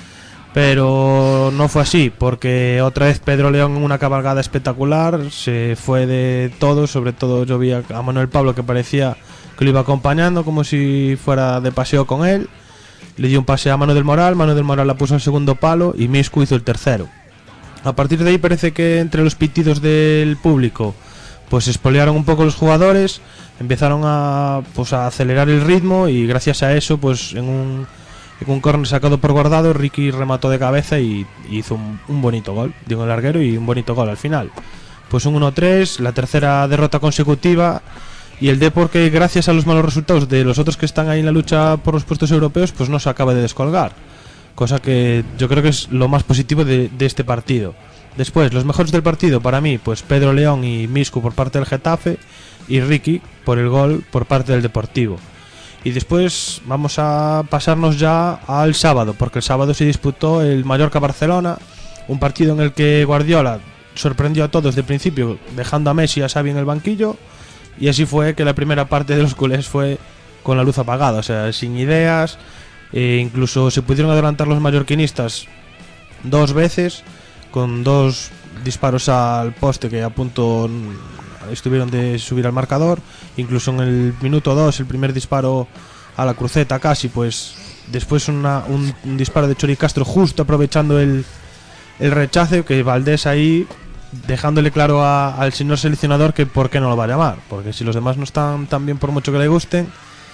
pero no fue así, porque otra vez Pedro León en una cabalgada espectacular se fue de todo. Sobre todo yo vi a Manuel Pablo que parecía que lo iba acompañando como si fuera de paseo con él. Le dio un pase a Manuel del Moral la puso al segundo palo y Miscu hizo el tercero. A partir de ahí parece que entre los pitidos del público pues se espolearon un poco los jugadores, empezaron a acelerar el ritmo, y gracias a eso pues en un córner sacado por Guardado, Ricky remató de cabeza y hizo un bonito gol, dio un larguero y un bonito gol al final. Pues un 1-3, la tercera derrota consecutiva, y el Depor, que gracias a los malos resultados de los otros que están ahí en la lucha por los puestos europeos, pues no se acaba de descolgar, cosa que yo creo que es lo más positivo de este partido. Después, los mejores del partido para mí, pues Pedro León y Miscu por parte del Getafe, y Ricky por el gol por parte del Deportivo. Y después vamos a pasarnos ya al sábado, porque el sábado se disputó el Mallorca-Barcelona, un partido en el que Guardiola sorprendió a todos de principio, dejando a Messi y a Xavi en el banquillo, y así fue que la primera parte de los culés fue con la luz apagada, o sea, sin ideas. Incluso se pudieron adelantar los mallorquinistas 2 veces, con 2 disparos al poste que a punto estuvieron de subir al marcador. Incluso en el minuto 2 el primer disparo a la cruceta casi, pues después un disparo de Chori Castro justo aprovechando el rechace, que Valdés ahí dejándole claro al señor seleccionador que por qué no lo va a llamar, porque si los demás no están tan bien por mucho que le gusten.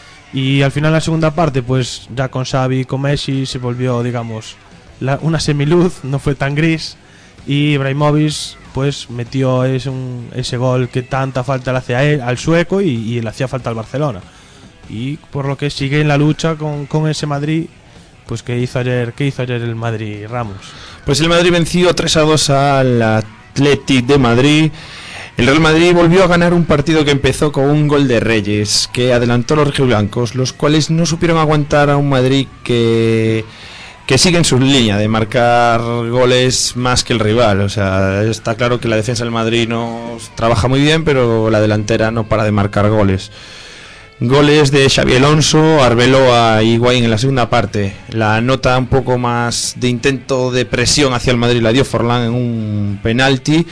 Y al final la segunda parte pues ya con Xavi y con Messi se volvió, digamos, una semiluz, no fue tan gris, y Ibrahimovic pues metió ese gol que tanta falta le hace a él, al sueco, y le hacía falta al Barcelona, y por lo que sigue en la lucha con ese Madrid. Pues ¿qué hizo ayer el Madrid, Ramos? Pues el Madrid venció 3-2 al Athletic de Madrid. El Real Madrid volvió a ganar un partido que empezó con un gol de Reyes, que adelantó a los rojiblancos, los cuales no supieron aguantar a un Madrid que sigue en su línea de marcar goles más que el rival. O sea, está claro que la defensa del Madrid no trabaja muy bien, pero la delantera no para de marcar goles. Goles de Xabi Alonso, Arbeloa y Higuaín en la segunda parte. La nota un poco más de intento de presión hacia el Madrid la dio Forlán en un penalti,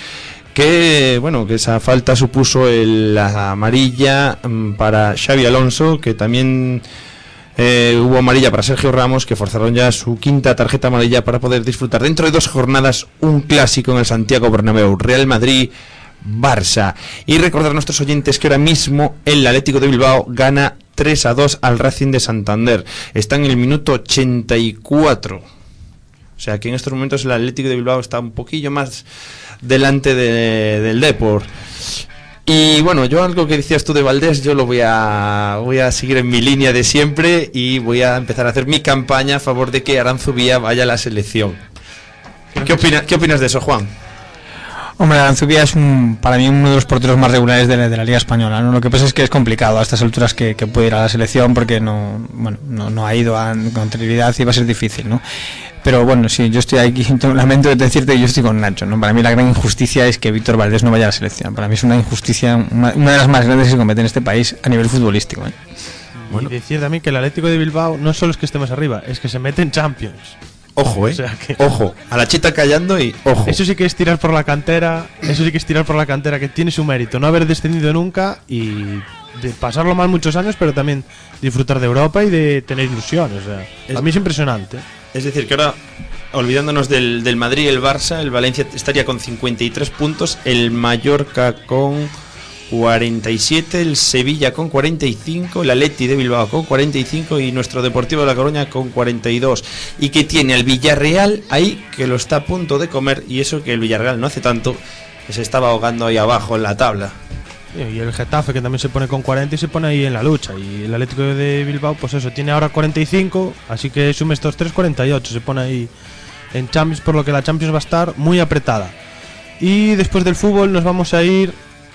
que esa falta supuso la amarilla para Xabi Alonso, que también hubo amarilla para Sergio Ramos, que forzaron ya su quinta tarjeta amarilla para poder disfrutar dentro de 2 jornadas un clásico en el Santiago Bernabéu, Real Madrid-Barça. Y recordar a nuestros oyentes que ahora mismo el Atlético de Bilbao gana 3-2 al Racing de Santander. Está en el minuto 84. O sea que en estos momentos el Atlético de Bilbao está un poquillo más delante del Depor. Y bueno, yo algo que decías tú de Valdés, yo lo voy a seguir en mi línea de siempre, y voy a empezar a hacer mi campaña a favor de que Aranzubía vaya a la selección. ¿Qué opinas de eso, Juan? Hombre, Aranzubía es para mí uno de los porteros más regulares de la Liga Española, ¿no? Lo que pasa es que es complicado a estas alturas que puede ir a la selección, porque no ha ido con anterioridad y va a ser difícil, ¿no? Pero bueno, sí, yo estoy aquí, lamento decirte que yo estoy con Nacho, ¿no? Para mí la gran injusticia es que Víctor Valdés no vaya a la selección. Para mí es una injusticia, una de las más grandes que se comete en este país a nivel futbolístico, ¿eh? Bueno. Y decir también que el Atlético de Bilbao no solo es que esté más arriba, es que se mete en Champions. Ojo, O sea que, ojo, a la chita callando y ojo. Eso sí que es tirar por la cantera, que tiene su mérito, no haber descendido nunca y de pasarlo mal muchos años, pero también disfrutar de Europa y de tener ilusión. O sea, a mí es impresionante. Es decir, que ahora, olvidándonos del Madrid y el Barça, el Valencia estaría con 53 puntos, el Mallorca con 47, el Sevilla con 45, el Atleti de Bilbao con 45 y nuestro Deportivo de La Coruña con 42. Y que tiene al Villarreal ahí, que lo está a punto de comer, y eso que el Villarreal no hace tanto, que se estaba ahogando ahí abajo en la tabla. Y el Getafe, que también se pone con 40 y se pone ahí en la lucha. Y el Atlético de Bilbao, pues eso, tiene ahora 45, así que sume estos 3, 48. Se pone ahí en Champions, por lo que la Champions va a estar muy apretada. Y después del fútbol nos vamos a ir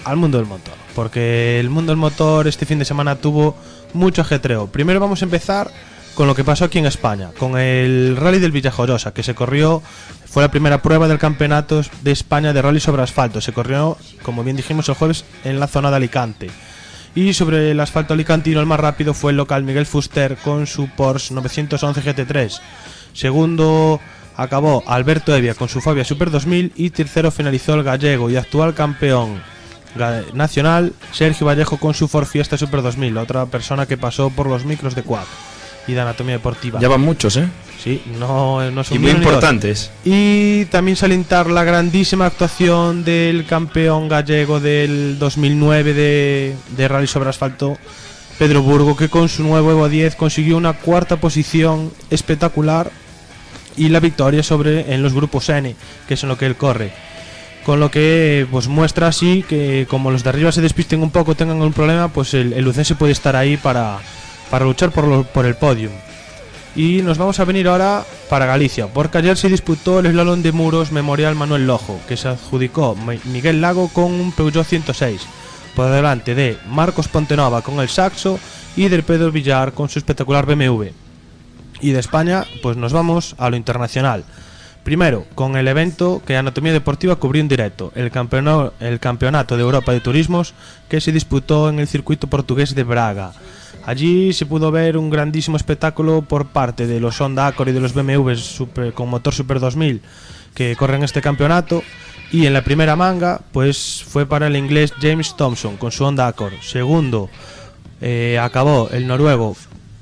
al mundo del motor, porque el mundo del motor este fin de semana tuvo mucho ajetreo. Primero vamos a empezar con lo que pasó aquí en España, con el Rally del Villajoyosa, que se corrió, fue la primera prueba del Campeonato de España de Rally sobre asfalto. Se corrió, como bien dijimos, el jueves en la zona de Alicante. Y sobre el asfalto alicantino el más rápido fue el local Miguel Fuster con su Porsche 911 GT3. Segundo acabó Alberto Evia con su Fabia Super 2000 y tercero finalizó el gallego y actual campeón nacional Sergio Vallejo con su Ford Fiesta Super 2000, otra persona que pasó por los micros de Quack y de Anatomía Deportiva. Ya van muchos, ¿eh? Sí, no son y muy importantes. Y también salientar la grandísima actuación del campeón gallego del 2009 de Rally sobre asfalto, Pedro Burgo, que con su nuevo Evo 10 consiguió una cuarta posición espectacular y la victoria en los grupos N, que es en lo que él corre. Con lo que pues muestra así que como los de arriba se despisten un poco, tengan un problema, pues el lucense puede estar ahí para luchar por el podium. Y nos vamos a venir ahora para Galicia, porque ayer se disputó el slalom de muros Memorial Manuel Lojo, que se adjudicó Miguel Lago con un Peugeot 106, por delante de Marcos Pontenova con el Saxo y del Pedro Villar con su espectacular BMW. Y de España pues nos vamos a lo internacional. Primero, con el evento que Anatomía Deportiva cubrió en directo, el Campeonato de Europa de Turismos, que se disputó en el circuito portugués de Braga. Allí se pudo ver un grandísimo espectáculo por parte de los Honda Accord y de los BMWs con motor Super 2000 que corren este campeonato. Y en la primera manga pues fue para el inglés James Thompson con su Honda Accord. Segundo acabó el noruego,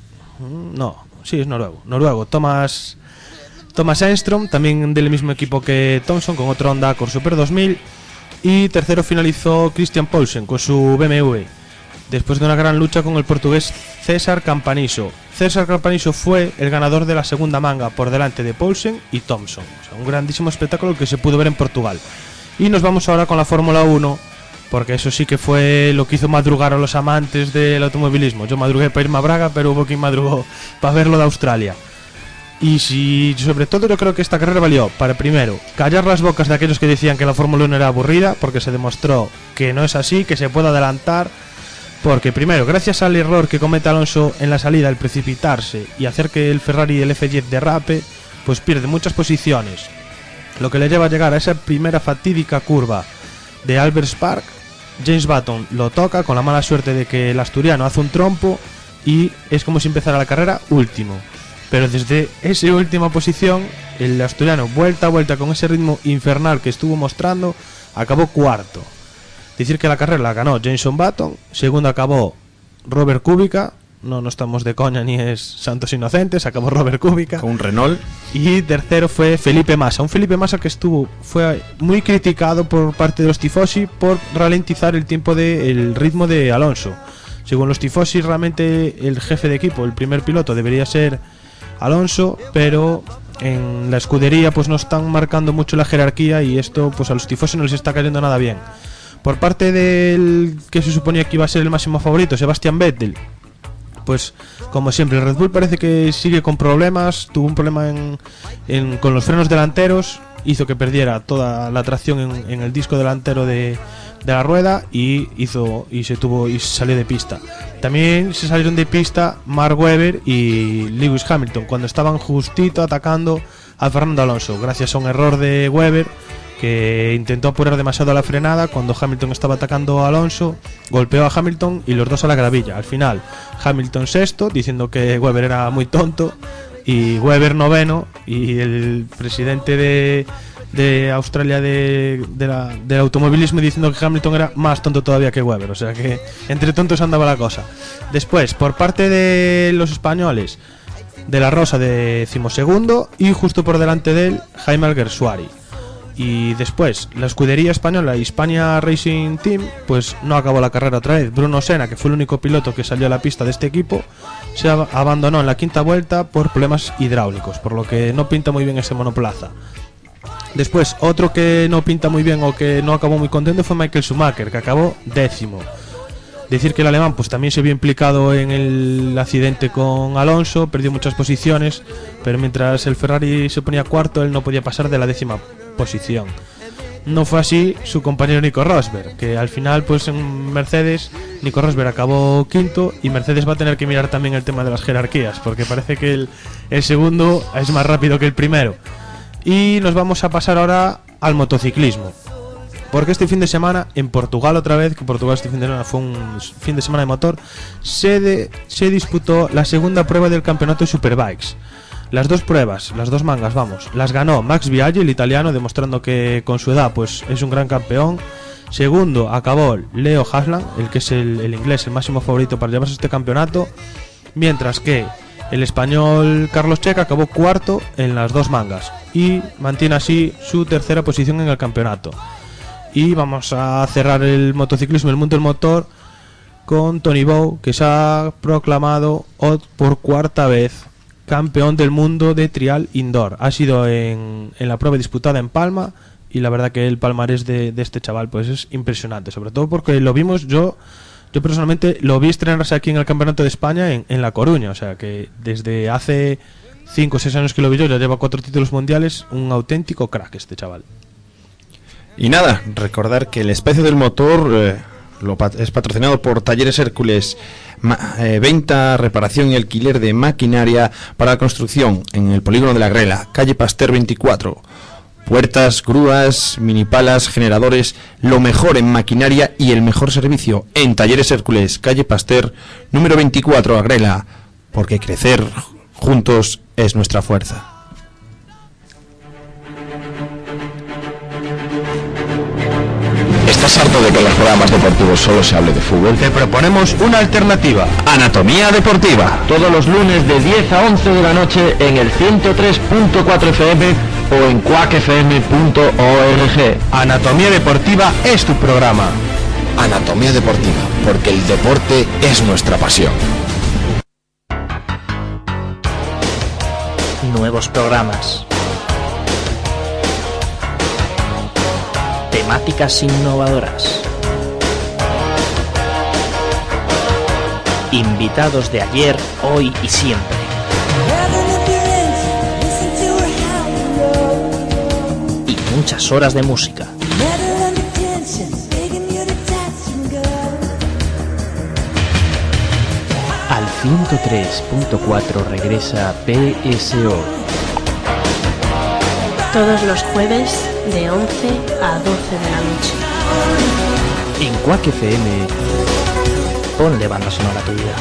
noruego Thomas Enstrom, también del mismo equipo que Thompson, con otro Honda Accord Super 2000. Y tercero finalizó Christian Poulsen con su BMW, después de una gran lucha con el portugués César Campaniso. César Campaniso fue el ganador de la segunda manga por delante de Poulsen y Thompson. O sea, un grandísimo espectáculo que se pudo ver en Portugal. Y nos vamos ahora con la Fórmula 1, porque eso sí que fue lo que hizo madrugar a los amantes del automovilismo. Yo madrugué para irme a Braga, pero hubo quien madrugó para verlo de Australia. Y sobre todo yo creo que esta carrera valió para, primero, callar las bocas de aquellos que decían que la Fórmula 1 era aburrida, porque se demostró que no es así, que se puede adelantar. Porque primero, gracias al error que comete Alonso en la salida al precipitarse y hacer que el Ferrari y el F10 derrape, pues pierde muchas posiciones, lo que le lleva a llegar a esa primera fatídica curva de Albert Park. James Button lo toca con la mala suerte de que el asturiano hace un trompo y es como si empezara la carrera último. Pero desde esa última posición, el asturiano vuelta a vuelta con ese ritmo infernal que estuvo mostrando, acabó cuarto. Decir que la carrera la ganó Jenson Button, segundo acabó Robert Kubica, no estamos de coña ni es santos inocentes, acabó Robert Kubica con un Renault, y tercero fue Felipe Massa, un Felipe Massa que fue muy criticado por parte de los tifosi por ralentizar el ritmo de Alonso. Según los tifosi, realmente el jefe de equipo, el primer piloto, debería ser Alonso, pero en la escudería pues no están marcando mucho la jerarquía y esto pues a los tifosi no les está cayendo nada bien. Por parte del que se suponía que iba a ser el máximo favorito, Sebastian Vettel, pues como siempre el Red Bull parece que sigue con problemas. Tuvo un problema con los frenos delanteros, hizo que perdiera toda la tracción en el disco delantero de la rueda y salió de pista. También se salieron de pista Mark Webber y Lewis Hamilton cuando estaban justito atacando a Fernando Alonso, gracias a un error de Webber que intentó apurar demasiado la frenada. Cuando Hamilton estaba atacando a Alonso, golpeó a Hamilton y los dos a la gravilla. Al final Hamilton sexto, diciendo que Webber era muy tonto, y Webber noveno, y el presidente de Australia del automovilismo diciendo que Hamilton era más tonto todavía que Webber. O sea que entre tontos andaba la cosa. Después, por parte de los españoles, De la Rosa decimosegundo y justo por delante de él Jaime Alguersuari. Y después la escudería española Hispania Racing Team pues no acabó la carrera otra vez. Bruno Senna, que fue el único piloto que salió a la pista de este equipo, se abandonó en la quinta vuelta por problemas hidráulicos, por lo que no pinta muy bien ese monoplaza. Después otro que no pinta muy bien o que no acabó muy contento fue Michael Schumacher, que acabó décimo. Decir que el alemán pues también se vio implicado en el accidente con Alonso, perdió muchas posiciones, pero mientras el Ferrari se ponía cuarto, él no podía pasar de la décima posición. no fue así su compañero Nico Rosberg, que al final pues en Mercedes Nico Rosberg acabó quinto y Mercedes va a tener que mirar también el tema de las jerarquías, porque parece que el segundo es más rápido que el primero. Y nos vamos a pasar ahora al motociclismo, porque este fin de semana en Portugal, otra vez, que Portugal este fin de semana fue un fin de semana de motor, se disputó la segunda prueba del campeonato de Superbikes. Las dos pruebas, las dos mangas, vamos, las ganó Max Biaggi, el italiano, demostrando que con su edad pues es un gran campeón. Segundo acabó Leo Haslam, el que es el inglés, el máximo favorito para llevarse este campeonato, mientras que el español Carlos Checa acabó cuarto en las dos mangas y mantiene así su tercera posición en el campeonato. Y vamos a cerrar el motociclismo, el mundo del motor, con Tony Bow, que se ha proclamado por cuarta vez campeón del mundo de trial indoor. Ha sido en la prueba disputada en Palma, y la verdad que el palmarés de este chaval pues es impresionante, sobre todo porque lo vimos, yo personalmente lo vi estrenarse aquí en el Campeonato de España en La Coruña, o sea que desde hace 5 o 6 años que lo vi yo, ya lleva 4 títulos mundiales, un auténtico crack este chaval. Y nada, recordar que el espacio del motor es patrocinado por Talleres Hércules, venta, reparación y alquiler de maquinaria para la construcción en el polígono de la Grela, calle Pasteur 24. Puertas, grúas, minipalas, generadores, lo mejor en maquinaria y el mejor servicio en Talleres Hércules, calle Pasteur número 24, Agrela, porque crecer juntos es nuestra fuerza. ¿Estás harto de que en los programas deportivos solo se hable de fútbol? Te proponemos una alternativa. Anatomía Deportiva. Todos los lunes de 10 a 11 de la noche en el 103.4 FM o en quackfm.org. Anatomía Deportiva es tu programa. Anatomía Deportiva, porque el deporte es nuestra pasión. Nuevos programas. Temáticas innovadoras. Invitados de ayer, hoy y siempre. Y muchas horas de música. Al 103.4 regresa PSO. Todos los jueves de 11 a 12 de la noche. En Quack FM, ponle banda sonora a tu vida.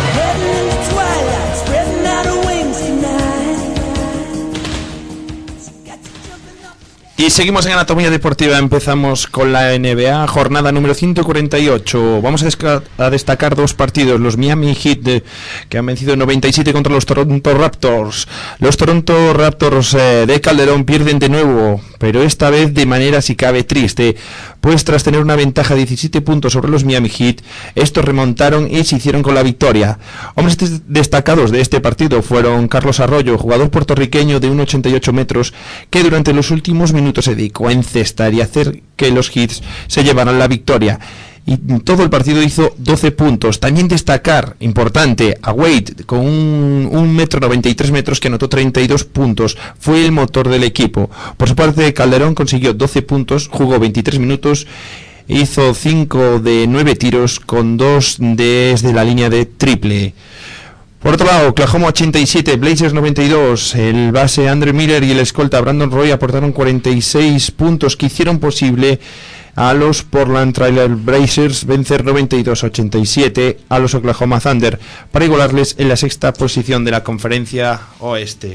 Y seguimos en Anatomía Deportiva, empezamos con la NBA, jornada número 148. Vamos a destacar dos partidos, los Miami Heat, que han vencido 97 contra los Toronto Raptors. Los Toronto Raptors de Calderón pierden de nuevo, pero esta vez de manera si cabe triste, pues tras tener una ventaja de 17 puntos sobre los Miami Heat, estos remontaron y se hicieron con la victoria. Hombres destacados de este partido fueron Carlos Arroyo, jugador puertorriqueño de 1,88 metros, que durante los últimos minutos se dedicó a encestar y hacer que los Heats se llevaran la victoria. Y todo el partido hizo 12 puntos. También destacar, importante, a Wade con un 1,93 metros que anotó 32 puntos. Fue el motor del equipo. Por su parte, Calderón consiguió 12 puntos, jugó 23 minutos, hizo 5 de 9 tiros con 2 desde la línea de triple. Por otro lado, Oklahoma 87, Blazers 92, el base Andrew Miller y el escolta Brandon Roy aportaron 46 puntos que hicieron posible a los Portland Trail Blazers vencer 92-87 a los Oklahoma Thunder para igualarles en la sexta posición de la conferencia oeste.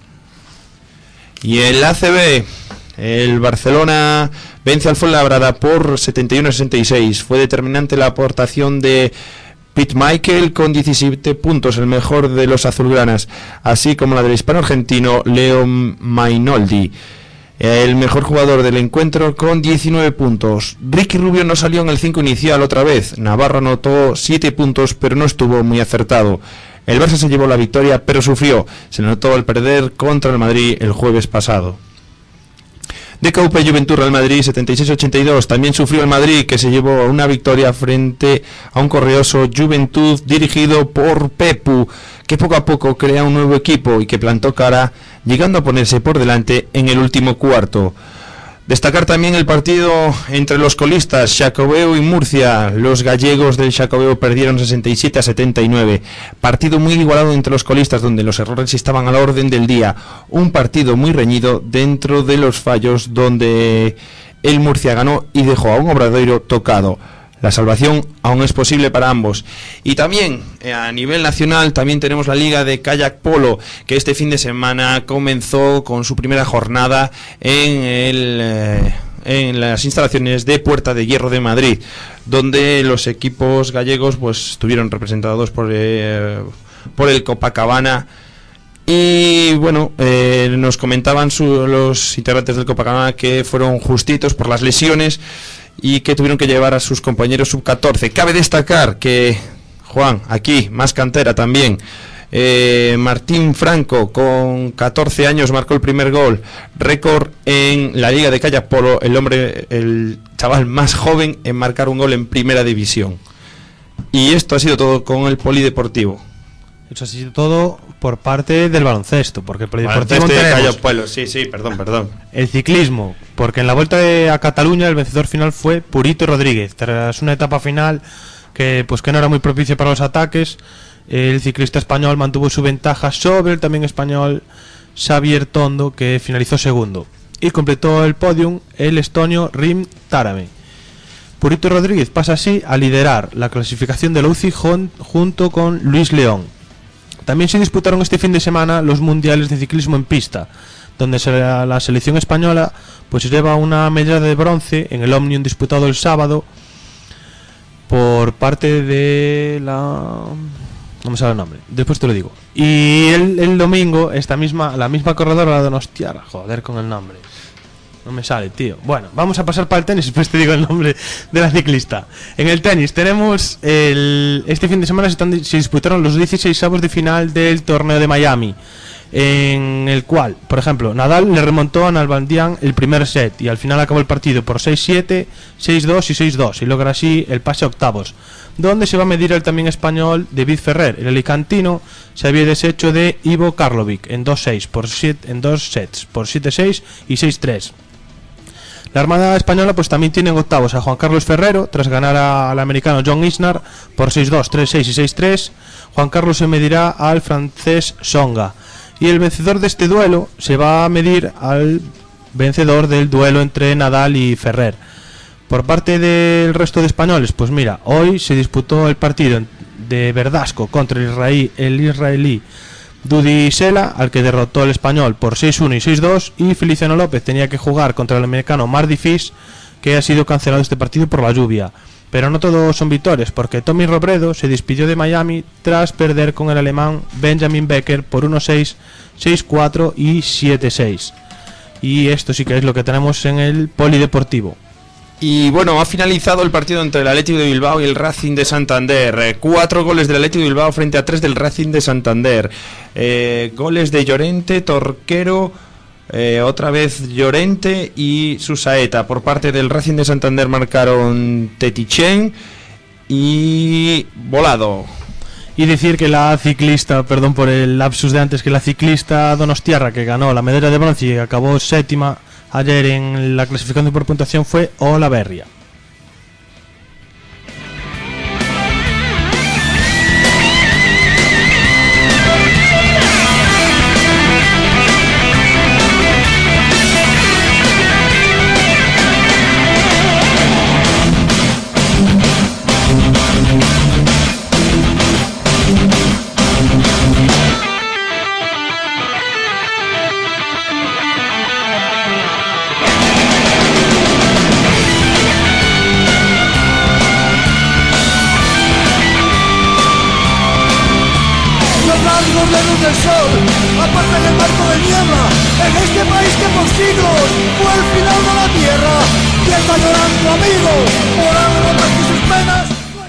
Y el ACB, el Barcelona vence al Fuenlabrada por 71-66, fue determinante la aportación de Pete Michael con 17 puntos, el mejor de los azulgranas, así como la del hispano-argentino Leo Mainoldi, el mejor jugador del encuentro con 19 puntos. Ricky Rubio no salió en el 5 inicial otra vez, Navarro anotó 7 puntos pero no estuvo muy acertado. El Barça se llevó la victoria pero sufrió, se notó al perder contra el Madrid el jueves pasado. DKV Juventud Real Madrid 76-82, también sufrió el Madrid, que se llevó una victoria frente a un correoso Juventud dirigido por Pepu, que poco a poco crea un nuevo equipo y que plantó cara, llegando a ponerse por delante en el último cuarto. Destacar también el partido entre los colistas Xacobeo y Murcia. Los gallegos del Xacobeo perdieron 67-79. Partido muy igualado entre los colistas, donde los errores estaban a la orden del día. Un partido muy reñido dentro de los fallos, donde el Murcia ganó y dejó a un Obradoiro tocado. La salvación aún es posible para ambos. Y también a nivel nacional también tenemos la Liga de Kayak Polo, que este fin de semana comenzó con su primera jornada en las instalaciones de Puerta de Hierro de Madrid, donde los equipos gallegos pues estuvieron representados por el Copacabana. Y bueno, nos comentaban los integrantes del Copacabana que fueron justitos por las lesiones y que tuvieron que llevar a sus compañeros sub-14. Cabe destacar que, Juan, aquí, más cantera también, Martín Franco, con 14 años, marcó el primer gol, récord en la Liga de Kayak Polo, el chaval más joven en marcar un gol en primera división. Y esto ha sido todo con el polideportivo. Eso ha sido todo por parte del baloncesto, porque el polideportivo perdón. El ciclismo, porque en la vuelta a Cataluña el vencedor final fue Purito Rodríguez, tras una etapa final que no era muy propicia para los ataques. El ciclista español mantuvo su ventaja sobre el también español Xavier Tondo, que finalizó segundo, y completó el podium el estonio Rim Tarame. Purito Rodríguez pasa así a liderar la clasificación de la UCI junto con Luis León. También se disputaron este fin de semana los mundiales de ciclismo en pista, donde la selección española pues lleva una medalla de bronce en el Omnium disputado el sábado por parte de la... no me sale el nombre, después te lo digo. Y el domingo la misma corredora, la donostiarra, joder con el nombre, no me sale, tío. Bueno, vamos a pasar para el tenis, después te digo el nombre de la ciclista. En el tenis tenemos este fin de semana se disputaron los 16avos de final del torneo de Miami, en el cual, por ejemplo, Nadal le remontó a Nalbandian el primer set y al final acabó el partido por 6-7, 6-2 y 6-2 y logra así el pase a octavos, donde se va a medir el también español David Ferrer. El alicantino se había deshecho de Ivo Karlovic en 2-6 en dos sets por 7-6 y 6-3. La Armada española pues también tiene en octavos a Juan Carlos Ferrero, tras ganar al americano John Isner por 6-2, 3-6 y 6-3. Juan Carlos se medirá al francés Songa. Y el vencedor de este duelo se va a medir al vencedor del duelo entre Nadal y Ferrer. Por parte del resto de españoles, pues mira, hoy se disputó el partido de Verdasco contra el israelí Dudi Sela, al que derrotó el español por 6-1 y 6-2, y Feliciano López tenía que jugar contra el americano Mardy Fish, que ha sido cancelado este partido por la lluvia. Pero no todos son victorias, porque Tommy Robredo se despidió de Miami tras perder con el alemán Benjamin Becker por 1-6, 6-4 y 7-6. Y esto sí que es lo que tenemos en el polideportivo. Y bueno, ha finalizado el partido entre el Athletic de Bilbao y el Racing de Santander. 4 goles del Athletic de Bilbao frente a 3 del Racing de Santander. Goles de Llorente, Torquero, otra vez Llorente y Susaeta. Por parte del Racing de Santander marcaron Tetichen y Volado. Y decir que la ciclista, perdón por el lapsus de antes, que la ciclista donostiarra que ganó la medalla de bronce y acabó séptima ayer en la clasificación por puntuación fue Olaverria. del sol, aparte del marco de niebla, en este país que por siglos fue el final de la tierra, y está llorando amigos, por algo más que sus penas.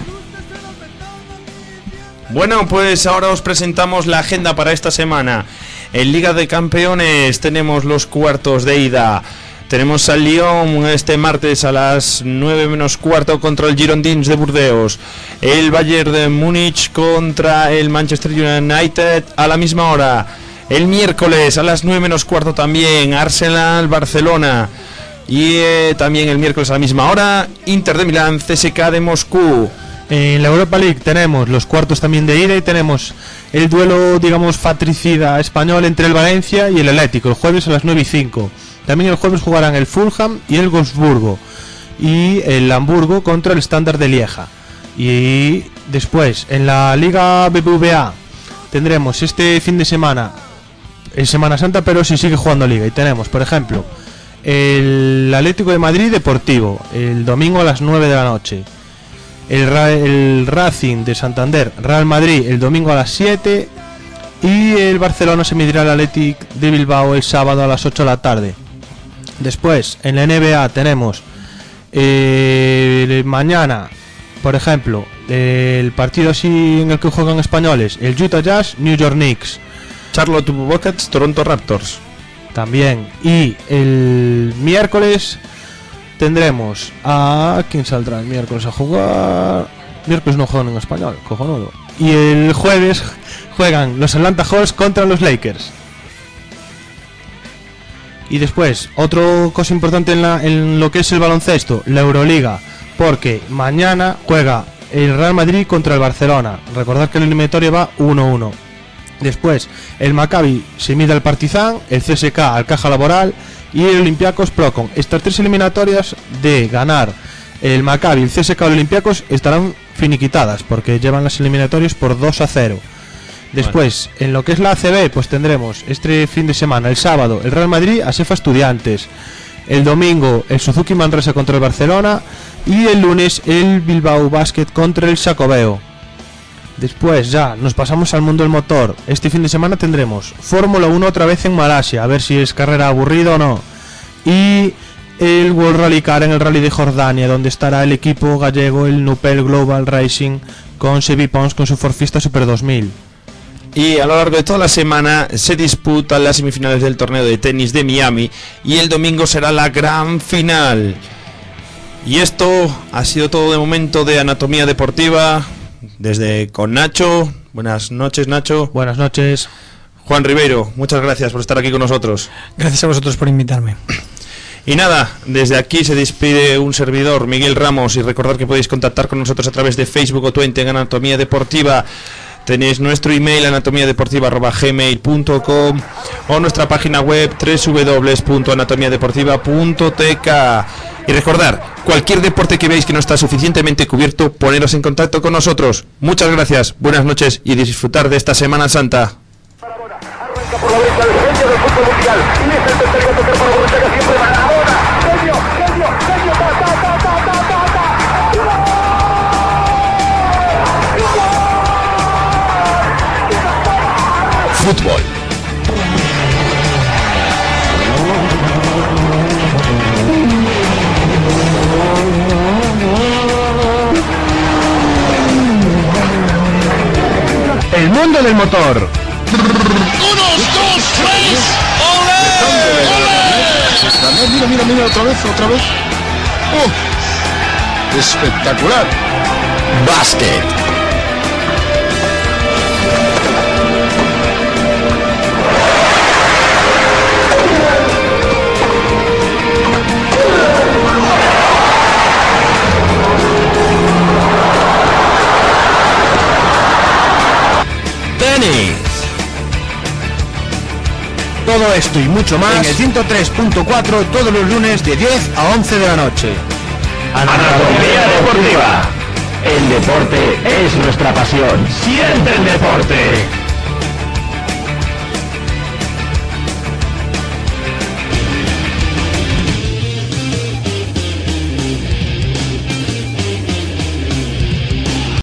Bueno, pues ahora os presentamos la agenda para esta semana. En Liga de Campeones tenemos los cuartos de ida. Tenemos al Lyon este martes a las 9 menos cuarto contra el Girondins de Burdeos. El Bayern de Múnich contra el Manchester United a la misma hora. El miércoles a las 9 menos cuarto también Arsenal Barcelona. Y también el miércoles a la misma hora, Inter de Milán, CSKA de Moscú. En la Europa League tenemos los cuartos también de ida y tenemos el duelo, digamos, fratricida español entre el Valencia y el Atlético, el jueves a las 9:05. También el jueves jugarán el Fulham y el Wolfsburgo, y el Hamburgo contra el Standard de Lieja. Y después, en la Liga BBVA, tendremos este fin de semana, en Semana Santa, pero si sigue jugando Liga, y tenemos, por ejemplo, el Atlético de Madrid Deportivo, el domingo a las 9 de la noche. El Racing de Santander Real Madrid el domingo a las 7, y el Barcelona se medirá al Athletic de Bilbao el sábado a las 8 de la tarde. Después, en la NBA tenemos mañana, por ejemplo, el partido así en el que juegan españoles, el Utah Jazz, New York Knicks, Charlotte Bobcats, Toronto Raptors. También. Y el miércoles tendremos a... ¿Quién saldrá el miércoles a jugar? Miércoles no juegan en español, cojonudo. Y el jueves juegan los Atlanta Hawks contra los Lakers. Y después, otra cosa importante en lo que es el baloncesto, la Euroliga, porque mañana juega el Real Madrid contra el Barcelona. Recordad que el eliminatorio va 1-1. Después, el Maccabi se mide al Partizan, el CSKA al Caja Laboral y el Olympiacos Procon. Estas tres eliminatorias, de ganar el Maccabi, el CSKA o el Olympiacos, estarán finiquitadas porque llevan las eliminatorias por 2-0. Después, en lo que es la ACB, pues tendremos este fin de semana, el sábado, el Real Madrid a Sefa Estudiantes, el domingo el Suzuki Manresa contra el Barcelona y el lunes el Bilbao Basket contra el Xacobeo. Después ya nos pasamos al mundo del motor. Este fin de semana tendremos Fórmula 1 otra vez en Malasia, a ver si es carrera aburrida o no, y el World Rally Car en el Rally de Jordania, donde estará el equipo gallego, el Nupel Global Racing, con Sebi Pons con su Ford Fiesta Super 2000. Y a lo largo de toda la semana se disputan las semifinales del torneo de tenis de Miami, y el domingo será la gran final. Y esto ha sido todo de momento de Anatomía Deportiva, desde con Nacho. Buenas noches, Nacho. Buenas noches. Juan Ribeiro, muchas gracias por estar aquí con nosotros. Gracias a vosotros por invitarme. Y nada, desde aquí se despide un servidor, Miguel Ramos, y recordad que podéis contactar con nosotros a través de Facebook o Twitter en Anatomía Deportiva. Tenéis nuestro email anatomiadeportiva@gmail.com o nuestra página web www.anatomiadeportiva.tk. Y recordad, cualquier deporte que veáis que no está suficientemente cubierto, poneros en contacto con nosotros. Muchas gracias, buenas noches y disfrutar de esta Semana Santa. Arranca por la derecha el genio del fútbol mundial y es el tercero a tocar para Borruchaga, siempre Maradona. Genio, Fútbol. El mundo del motor. 1, 2, 3. ¡Olé! Mira, otra vez. ¡Oh! Espectacular. Básquet. Tenis. Todo esto y mucho más en el 103.4 todos los lunes de 10 a 11 de la noche. Anatomía Deportiva. El deporte es nuestra pasión. Siente el deporte.